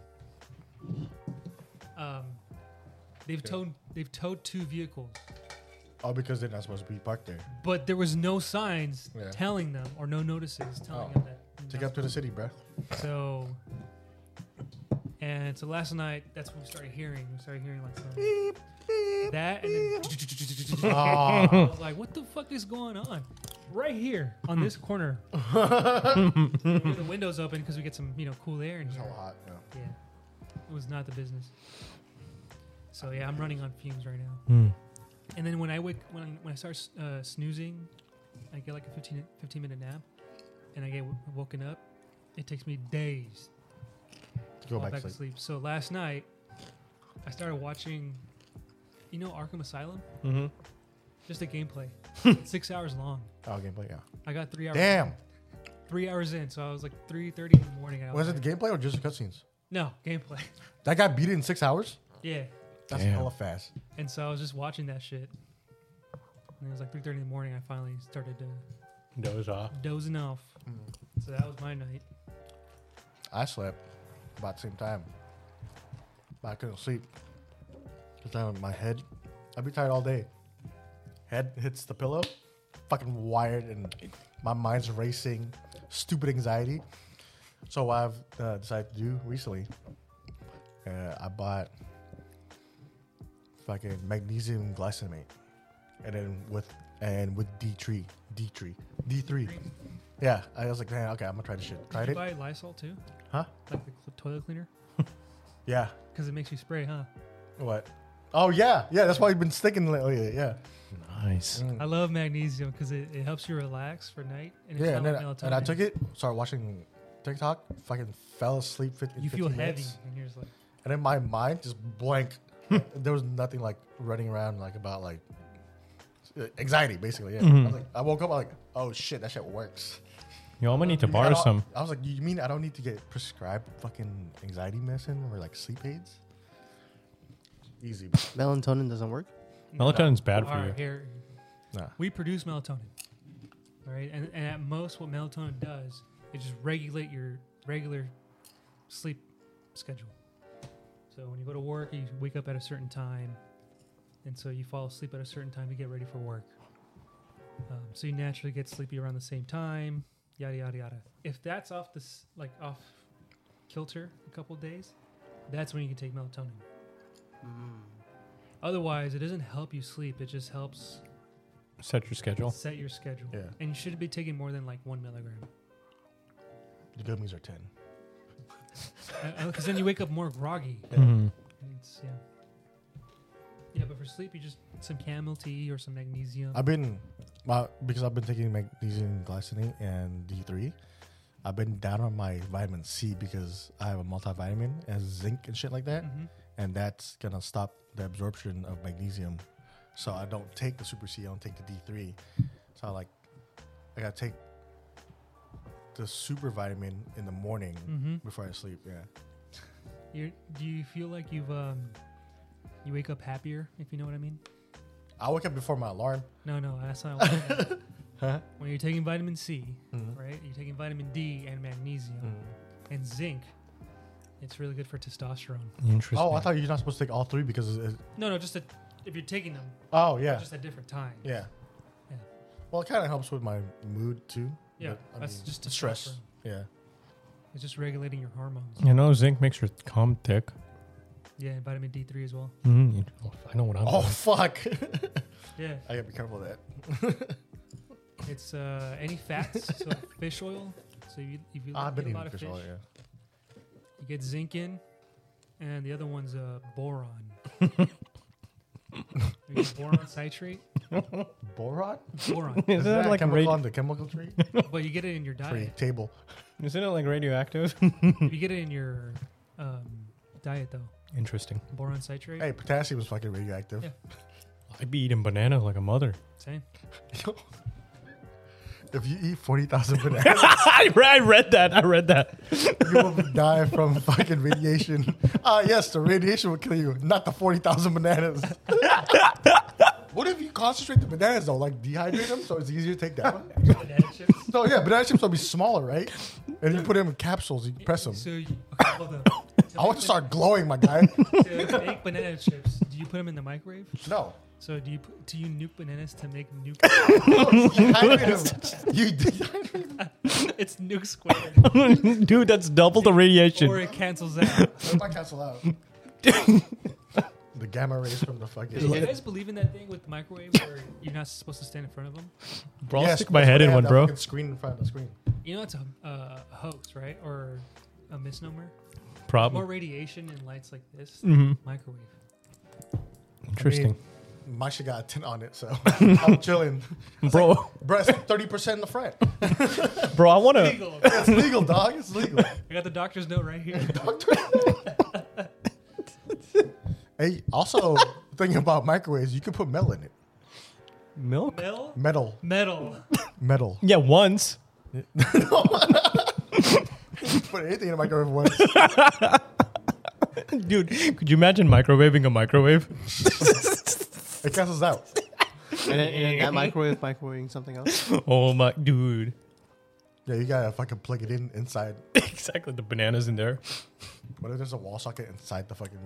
They've towed 2 vehicles, Oh, because they're not supposed to be parked there. but there was no signs Yeah. telling them, or no notices telling Oh. them that. Take it up to the city, bruh. So, and so last night, that's when we started hearing. We started hearing like some that, and then I was like, "What the fuck is going on?" Right here on this corner, we have the windows open because we get some, cool air in It's here. so hot. Yeah. Yeah, it was not the business. So yeah, I'm running on fumes right now. Mm. And then when I start snoozing, I get like a 15-minute nap, and I get woken up. It takes me days Go fall back to to sleep. sleep. So last night, I started watching, Arkham Asylum, Mm-hmm. just a gameplay, 6 hours long. Oh, gameplay, yeah. I got 3 hours. Damn. 3 hours in, so I was like 3:30 in the morning. I Was it like, the gameplay or just the cutscenes? No, gameplay. That guy beat it in 6 hours? Yeah. That's Damn. hella fast. And so I was just watching that shit. And it was like 3:30 in the morning. I finally started Doze off. dozing off. So that was my night. I slept about the same time. But I couldn't sleep. Because my head, I'd be tired all day. Head hits the pillow, fucking wired, and my mind's racing. Stupid anxiety. So what I've decided to do recently, I bought fucking magnesium glycinate. And then with D3. Yeah, I was like, man, okay, I'm gonna try this shit. Tried Did you it. buy Lysol too? Huh? Like the toilet cleaner? Yeah. Because it makes you spray, huh? What? Oh yeah, that's why you've been sticking lately. Yeah. Nice. I love magnesium because it helps you relax for night. And it's Yeah, not and, like then, and I melatonin. took it, started watching TikTok, fucking fell asleep. You feel 15 heavy, minutes. and you're just like, And then my mind just blank. There was nothing like running around like about like Anxiety, basically. Yeah. Mhm. I woke up. I'm like, oh shit, that shit works. Yo, I'm gonna need to You mean I borrow don't- some. I was like, you mean I don't need to get prescribed fucking anxiety medicine or like sleep aids? Easy. Melatonin doesn't work. Melatonin's bad for All right, you. Here, Nah. we produce melatonin. All right, and at most, what melatonin does is just regulate your regular sleep schedule. So when you go to work, you wake up at a certain time, and so you fall asleep at a certain time to get ready for work. So you naturally get sleepy around the same time. Yada yada yada. If that's off this off kilter a couple days, that's when you can take melatonin. Otherwise, it doesn't help you sleep. It just helps Set your schedule. set your schedule. Yeah. And you shouldn't be taking more than 1 milligram. The gummies are 10. Because then you wake up more groggy. Mhm. Yeah, but for sleep, you just some chamomile tea or some magnesium. Because I've been taking magnesium glycinate and D3. I've been down on my vitamin C because I have a multivitamin and zinc and shit like that, Mhm. and that's gonna stop the absorption of magnesium. So I don't take the Super C. I don't take the D3. So I gotta take the super vitamin in the morning Mhm. before I sleep. Yeah. Do you feel like you wake up happier, if you know what I mean? I wake up before my alarm. No, that's not what I mean. Huh? When you're taking vitamin C, Mhm. right? You're taking vitamin D and magnesium and zinc. It's really good for testosterone. Interesting. Oh, I thought you're not supposed to take all three because No, just if you're taking them, oh yeah, just at different times. yeah. Yeah. Well, it kind of helps with my mood too. Yeah, but, that's just stress. testosterone. Yeah. It's just regulating your hormones. You know, zinc makes your cum thick. Yeah, and vitamin D3 as well. Mm, I know what I'm Oh doing. fuck! Yeah, I gotta be careful of that. it's any fats, so fish oil. So if you I've been eat a eating lot of fish fish, oil. Yeah. you get zinc in, and the other one's boron. You get boron citrate. Boron? Boron, Isn't that like chemical radio? on the chemical tree? but you get it in your Tree diet. table. Isn't it like radioactive? You get it in your diet though. Interesting. Boron citrate. Hey, potassium is fucking radioactive. Yeah. I'd be eating banana like a mother. Same. If you eat 40,000 bananas, I read that. you will die from fucking radiation. Yes, the radiation will kill you, not the 40,000 bananas. What if you concentrate the bananas though, like dehydrate them so it's easier to take down? Banana chips. So yeah, banana chips will be smaller, right? And you put them in capsules, you press them. So hold up. I want to start glowing, my guy. To make banana chips, do you put them in the microwave? No. So do you nuke bananas to make nuke? Dehydrate them. You dehydrate them. It's nuke squared, Dude, that's double the radiation. or it cancels out. It might cancel out. The gamma rays from the fucking. Do you guys believe in that thing with the microwave where you're not supposed to stand in front of them? Bro, I'll Yes, stick my that's why head they in have one, that bro. fucking screen in front of the screen. You know it's a hoax, right? Or a misnomer. More Problem. radiation in lights like this. Mhm. Microwave. Interesting. My shit got a tint on it, so I'm chilling. Bro, Bro, it's 30% in the front. bro, I want to. Legal. It's legal, dog. It's legal. I got the doctor's note right here. Hey, also thinking about microwaves, you can put metal in it. Milk? Metal. Metal. Yeah, once. Put anything in a microwave once. Dude, could you imagine microwaving a microwave? It cancels out. And then that microwaving something else. Oh my, dude. Yeah, you gotta fucking plug it inside. Exactly, the bananas in there. What if there's a wall socket inside the fucking.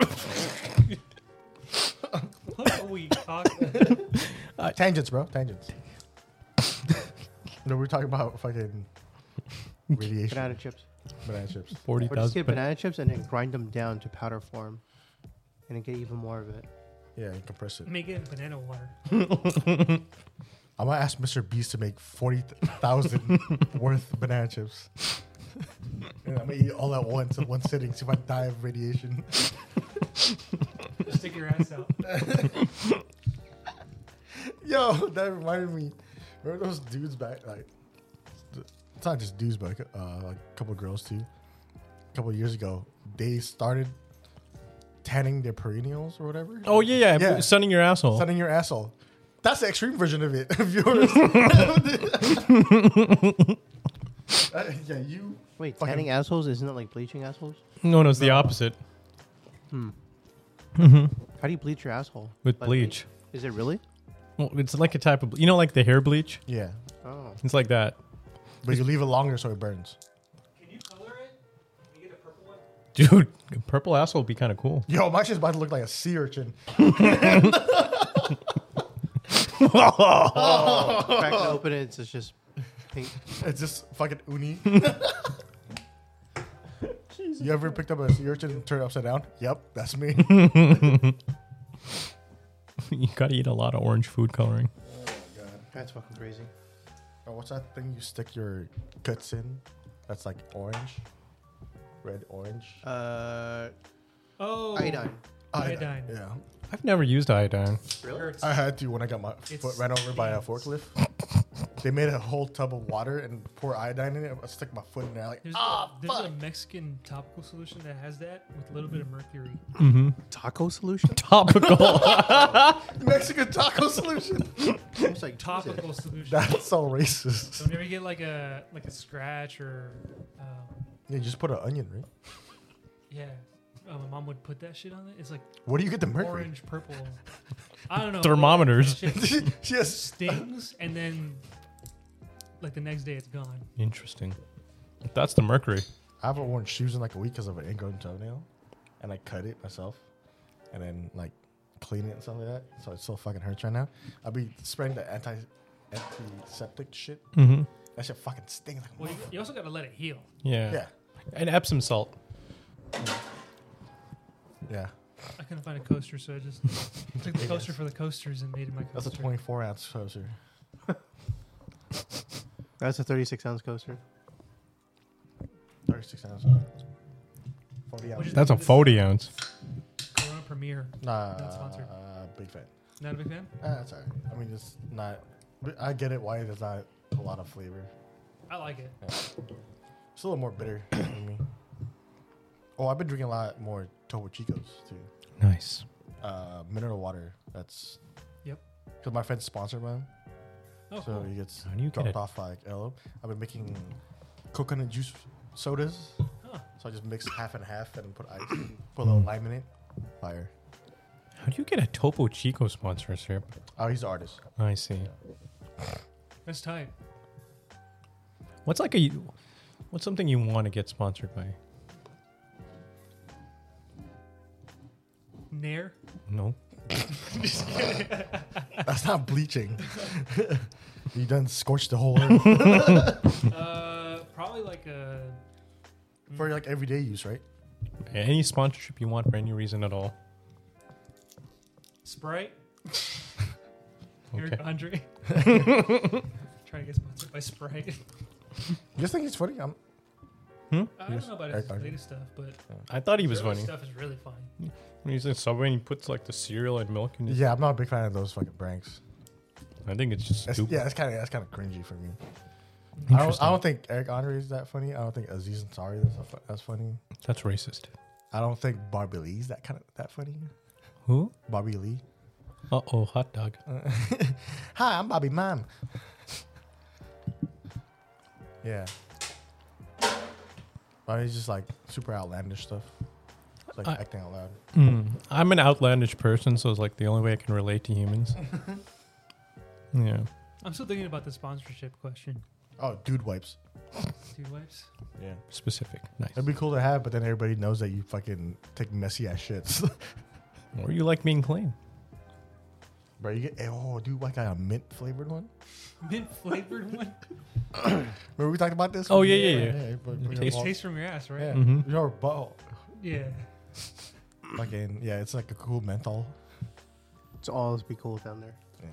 What are we talking? Tangents, bro. Tangents. No, we're talking about fucking radiation. Banana chips. Banana chips. Or just 40,000. get banana chips and then grind them down to powder form, and then get even more of it. Yeah, and compress it. Make it in banana water. I'm gonna ask Mr. Beast to make 40,000 worth of banana chips. And I'm gonna eat all at once in one sitting, see if I die of radiation. Just stick your ass out. Yo, that reminded me. Remember those dudes back? Like, it's not just dudes, but like a couple of girls too. A couple of years ago, they started tanning their perineals or whatever. Oh, yeah, Yeah. sunning your asshole. Sunning your asshole. That's the extreme version of it. Of yours. Yeah, you. Wait, Fucking- tanning assholes isn't it like bleaching assholes? No, it's the opposite. How do you bleach your asshole? With By bleach. Is it really? Well, it's like a type of, like the hair bleach. Yeah, Oh. It's like that, but you leave it longer so it burns. Can you color it? Can you get a purple one? dude. Purple asshole would be kind of cool. Yo, my shit's about to look like a sea urchin. Crack it open, it's just pink. It's just fucking uni. You ever picked up a sea urchin and turned it upside down? Yep, that's me. You gotta eat a lot of orange food coloring. That's fucking crazy. Oh, what's that thing you stick your guts in? That's like orange, red orange. Oh, Iodine. Iodine. Yeah, I've never used iodine. Really? Hurts. I had to when I got my It foot ran over by a stings. forklift. They made a whole tub of water and pour iodine in it. I stuck my foot in there like, There's, there's a Mexican topical solution that has that with a little bit of mercury. Mm-hmm. Taco solution? Topical. Mexican taco solution. Almost like Topical solution. That's so racist. So whenever you get like a scratch or Yeah, you just put an onion, right? yeah, my mom would put that shit on it. It's like Where do you get the mercury? orange, purple. I don't know. Thermometers. That shit She has. stings and then like the next day it's gone. Interesting. That's the mercury. I haven't worn shoes in like a week because of an ingrown toenail, and I cut it myself, and then like clean it and stuff like that. So it still fucking hurts right now. I'll be spraying the antiseptic shit. Mm-hmm. That shit fucking stings. Like, Well, you also got to let it heal. Yeah. yeah, And Epsom salt. yeah. I couldn't find a coaster, so I just took the coaster for the coasters and made it my That's coaster. a 24-ounce coaster. That's a 36-ounce coaster. 36 ounce. 40 ounce. Which is- That's a 40 ounce. Corona Premier. Nah, Not sponsored. big fan. Not a big fan? That's alright. I mean, it's not. I get it why there's not a lot of flavor. I like it. It's a little more bitter than me. Oh, I've been drinking a lot more Topo Chicos too. Nice. Mineral water. That's. Yep. Because my friend's sponsored by him, Oh, so cool. he gets How do you get dropped it? off by like Elo. I've been making coconut juice sodas, Huh. so I just mix half and half and put ice, put a little lime in it. Fire. How do you get a Topo Chico sponsorship? Oh, he's the artist. I see. That's tight. What's something you want to get sponsored by? Nair? No. That's not bleaching. You done scorched the whole earth Probably like a. for like everyday use, right? Any sponsorship you want for any reason at all. Sprite. Okay. Eric Andre. Trying to get sponsored by Sprite. You just think it's funny? I Hmm? don't know about Eric his Andre. latest stuff, but I thought he was his early funny. stuff is really funny. When he's in Subway and he puts like the cereal and milk in it. Yeah, I'm not a big fan of those fucking pranks. I think it's just stupid. Yeah, that's kind of cringy for me. I Interesting. don't think Eric Andre is that funny. I don't think Aziz Ansari that's funny. That's racist. I don't think Barbie Lee's that funny. Who? Barbie Lee. Uh-oh, hot dog. Hi, I'm Bobby Mom. Yeah. But he's just like super outlandish stuff. It's like acting out loud. I'm an outlandish person, so it's like the only way I can relate to humans. Yeah. I'm still thinking about the sponsorship question. Oh, dude wipes. Dude wipes. Yeah. Specific. Nice. It'd be cool to have, but then everybody knows that you fucking take messy ass shits. Or you like being clean. Bro, you get dude, I got a mint flavored one. Mint flavored one. Remember we talked about this? Oh, yeah. but It your tastes- ball- Taste from your ass, right? Yeah, Mhm. your butthole. Yeah. Fucking yeah, it's like a cool menthol. It's always be cool down there. Yeah.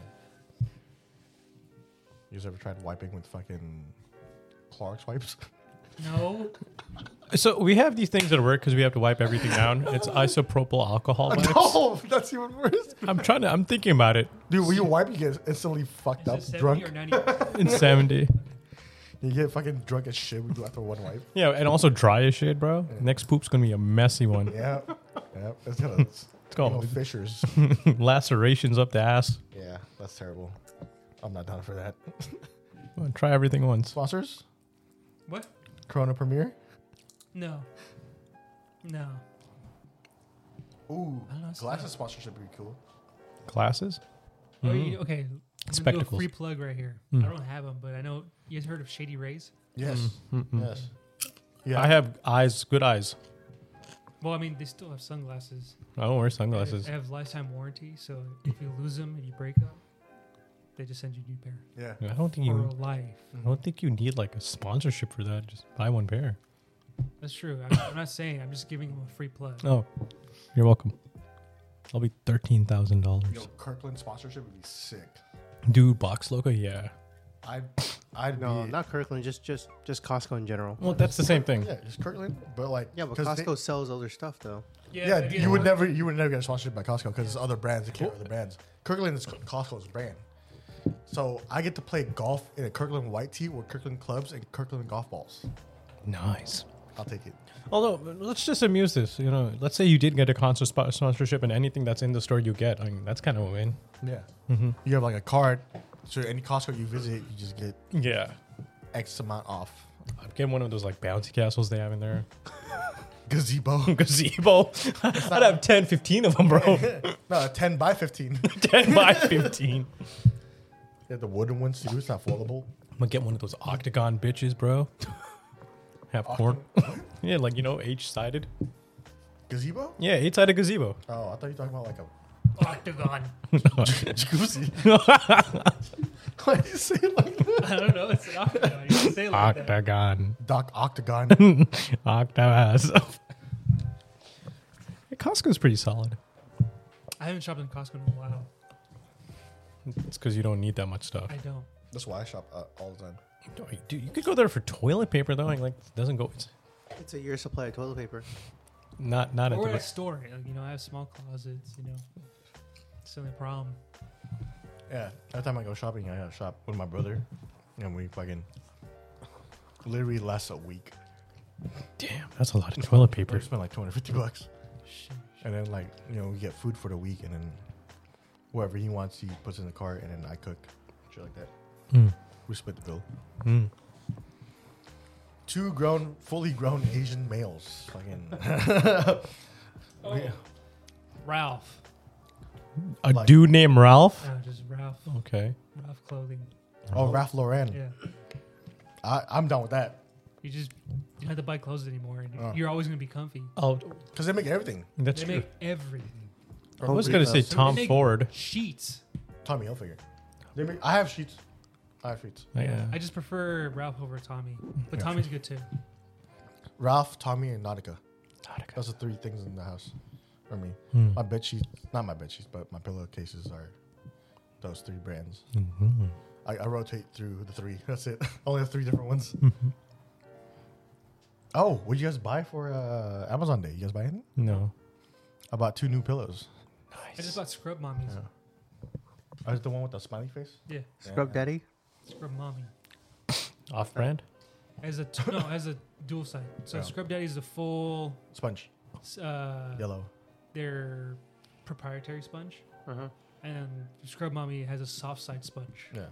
You guys ever tried wiping with fucking Clorox wipes? No. So we have these things at work because we have to wipe everything down. It's isopropyl alcohol wipes. No, that's even worse. I'm thinking about it. Dude, when you wipe, you get instantly fucked Is up, it 70 drunk. or 90? In 70. You get fucking drunk as shit when you do after one wipe. Yeah, and also dry as shit, bro. Next poop's gonna be a messy one. Yeah, yeah. It's gonna It's called fissures. lacerations up the ass. Yeah, That's terrible. I'm not down for that. Well, try everything once. Sponsors? What? Corona Premiere? No. No. Ooh, I don't know, it's glasses not- sponsorship would be cool. Glasses? Oh, Mhm. you, okay. I'm gonna do a Spectacles. free plug right here. Mm. I don't have them, but I know you guys heard of Shady Rays. Yes. Mm-mm. Yes. Yeah. I have eyes, good eyes. Well, I mean, they still have sunglasses. I don't wear They sunglasses. have lifetime warranty, so if you lose them and you break up, they just send you a new pair Yeah. I don't think for you. life. I don't think you need like a sponsorship for that. Just buy one pair. That's true. I'm not saying. I'm just giving them a free plug. Oh, you're welcome. I'll be $13,000. Yo, Kirkland sponsorship would be sick. Dude, box logo, yeah. I'd No, be not Kirkland. Just Costco in general. Well, that's the same thing. Yeah, just Kirkland, but like Yeah, but 'cause Costco sells other stuff though. Yeah, if you would never get a sponsorship by Costco because it's other brands that carry other brands. Kirkland is Costco's brand. So I get to play golf in a Kirkland white tee with Kirkland clubs and Kirkland golf balls. Nice. I'll take it. Although, let's just amuse this. You know, let's say you did get a concert sponsorship, and anything that's in the store you get. I mean, that's kind of a win. Yeah. Mm-hmm. You have like a card, so any Costco you visit, you just get Yeah. X amount off. I'd get one of those like bouncy castles they have in there. Gazebo. Gazebo. I'd have 10, 15 of them, bro. No, 10 by 15. 10 by 15. Yeah, the wooden ones too. It's not foldable. I'm gonna get one of those octagon bitches, bro. Have corn. Yeah, like, you know, H-sided. Gazebo? Yeah, 8-sided gazebo. Oh, I thought you were talking about like a Octagon. jacuzzi. Why do you say it like that? I don't know. It's an octagon. You can say it like that. Octagon. Doc Octagon. Octavas. Costco's pretty solid. I haven't shopped in Costco in a while. It's because you don't need that much stuff. I don't. That's why I shop all the time. Dude, you could go there for toilet paper though. Like, it doesn't go. It's It's a year's supply of toilet paper. not at Or the. a store. Like, you know, I have small closets. You know, it's the only problem. Yeah, every time I go shopping, I gotta shop with my brother, and we fucking literally lasts a week. Damn, that's a lot of toilet We paper. spend like $250, Shit. and then like we get food for the week, and then whatever he wants, he puts in the cart, and then I cook, shit like that. Mm. We split the bill. Mm. Two fully grown Asian males. Fucking. Oh, Ralph. A Like- dude named Ralph. No, just Ralph. Okay. Ralph clothing. Oh, Ralph Lauren. Yeah. I'm down with that You don't have to buy clothes anymore. And Oh. You're always gonna be comfy. Oh, because they make everything. that's They true. make everything. I was gonna say So Tom they make Ford. Sheets. Tommy Hilfiger. I have sheets. Yeah. I just prefer Ralph over Tommy, but Yeah, Tommy's good too. Ralph, Tommy, and Nautica. Those are three things in the house for me. Mm. My bed sheets, not my bed sheets, but my pillowcases are those three brands. Mhm. I rotate through the three. That's it. Only have three different ones. Mhm. Oh, what did you guys buy for Amazon Day? You guys buy anything? No. I bought 2 new pillows. I just bought Scrub Mommies. Yeah. I was the one with the smiley face. Yeah, Scrub Daddy. Scrub Mommy. Off brand. As a dual side. So Yeah. Scrub Daddy is the full, Sponge. their Yellow. proprietary sponge, Uh-huh. and then Scrub Mommy has a soft side sponge. Yeah.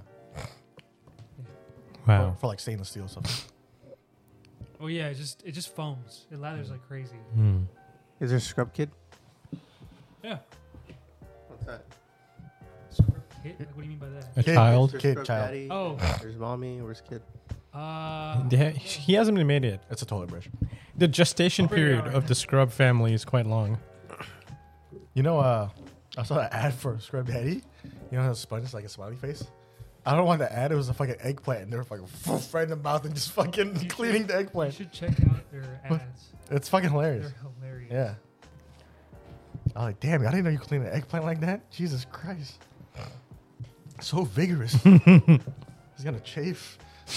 Wow. For like stainless steel stuff. Oh yeah, it just foams. It lathers like crazy. Mm. Is there a Scrub Kid? Yeah. What's that? Scrub Kid? Like, what do you mean by that? A Kid. child. There's Kid, Scrub child. Daddy. Oh, There's mommy. Where's kid? He hasn't been made yet. It's a toilet brush. The gestation Pretty period hard. of the Scrub family is quite long. You know, I saw an ad for Scrub Daddy. You know how sponge is like a smiley face? I don't want the ad. It was a fucking eggplant. And they were fucking right in the mouth and just fucking cleaning the you eggplant. should check out their ads. It's fucking hilarious. They're hilarious. Yeah. I was like, damn, I didn't know you clean an eggplant like that. Jesus Christ. So vigorous. He's gonna chafe.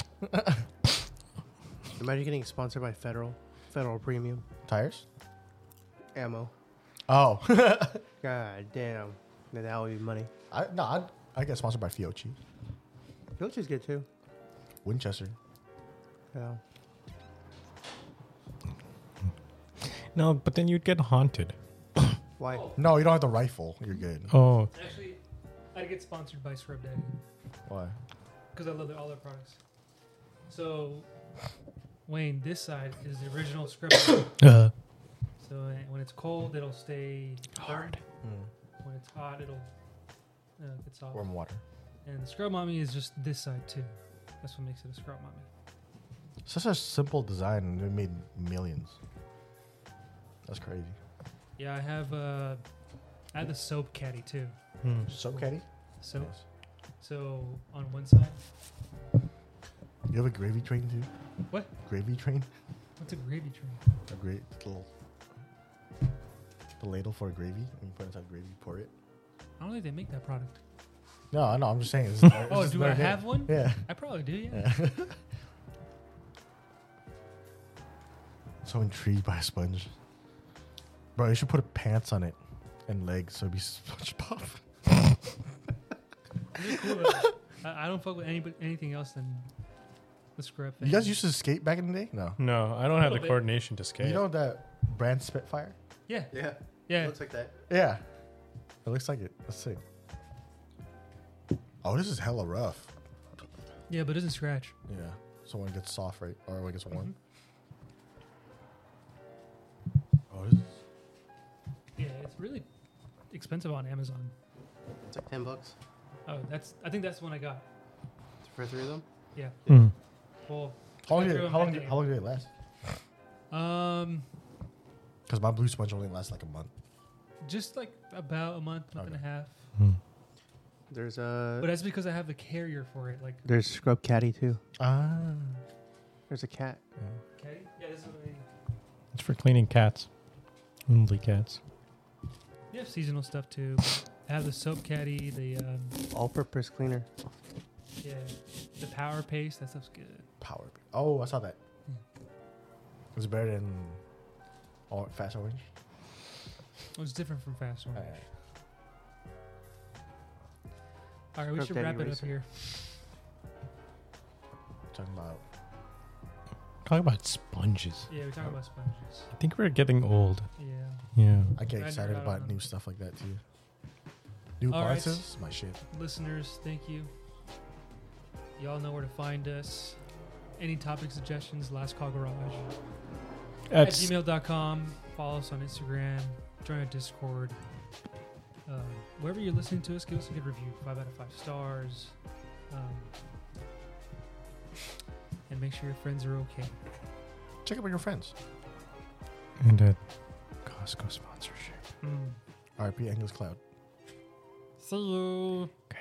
Imagine getting sponsored by Federal Premium Tires? Ammo. Oh. God damn. Now that would be money. I get sponsored by Fiocchi. Filter's good too. Winchester. Yeah. No, but then you'd get haunted. Why? No, you don't have the rifle. You're good. Oh, Actually, I get sponsored by Scrub Daddy Why? because I love all their products. So, Wayne, this side is the original Scrub Daddy. So when it's cold, it'll stay hard. When it's hot, it'll get soft. Warm water. And the Scrub Mommy is just this side too. That's what makes it a Scrub Mommy. Such a simple design, and they made millions. That's crazy. Yeah, I have the soap caddy too. Soap caddy? So, Nice. so on one side, You have a gravy train too? What? Gravy train? what's a gravy train? A great little the ladle for gravy. When you put inside gravy, pour it. I don't think they make that product. No, I know. I'm just saying. Oh, do I have one? Yeah. I probably do. Yeah. Yeah. So intrigued by a sponge. Bro, you should put pants on it and legs so it'd be SpongeBob. It's cool, but I don't fuck with anything else than the Scrub. You guys used to skate back in the day? No. No, I don't have the Little bit. coordination to skate. You know that brand Spitfire? Yeah, Yeah. yeah. Looks like that. Yeah. It looks like it. Let's see. Oh, this is hella rough. Yeah, but it doesn't scratch. Yeah. So when it gets soft, right? Or when it gets warm. Oh, this is Yeah, it's really expensive on Amazon. It's like $10 Oh, I think that's the one I got. for 3 of them. Yeah. Mm. Well, how long I did threw it, them how long that did, day. how long did it last? Because my blue sponge only lasts like a month. Just like about a month and a Okay. half. There's But that's because I have the carrier for it. Like, there's Scrub Caddy too. Ah. There's a cat. okay, yeah, this is what It's for cleaning cats. Only cats. they have seasonal stuff too. I have the soap caddy, the All-purpose cleaner. yeah, the power paste. That stuff's good. Power. Oh, I saw that. Yeah. It's better than Fast Orange. Oh, it's different from Fast Orange. Alright. All right, we Scrub should Daddy wrap it up Racer. here. Talking about. Talk about sponges. Yeah, we're talking about sponges. I think we're getting old. Yeah. Yeah. I get Right, excited I don't about know. new stuff like that too. New All right. appliances, my shit. Listeners, thank you. Y'all know where to find us. Any topic suggestions, Last Call Garage at That's gmail.com. Follow us on Instagram. Join our Discord. Wherever you're listening to us, give us a good review. 5 out of 5 stars. And make sure your friends are okay. Check it with your friends. and a Costco sponsorship. RP Angus Cloud. See you.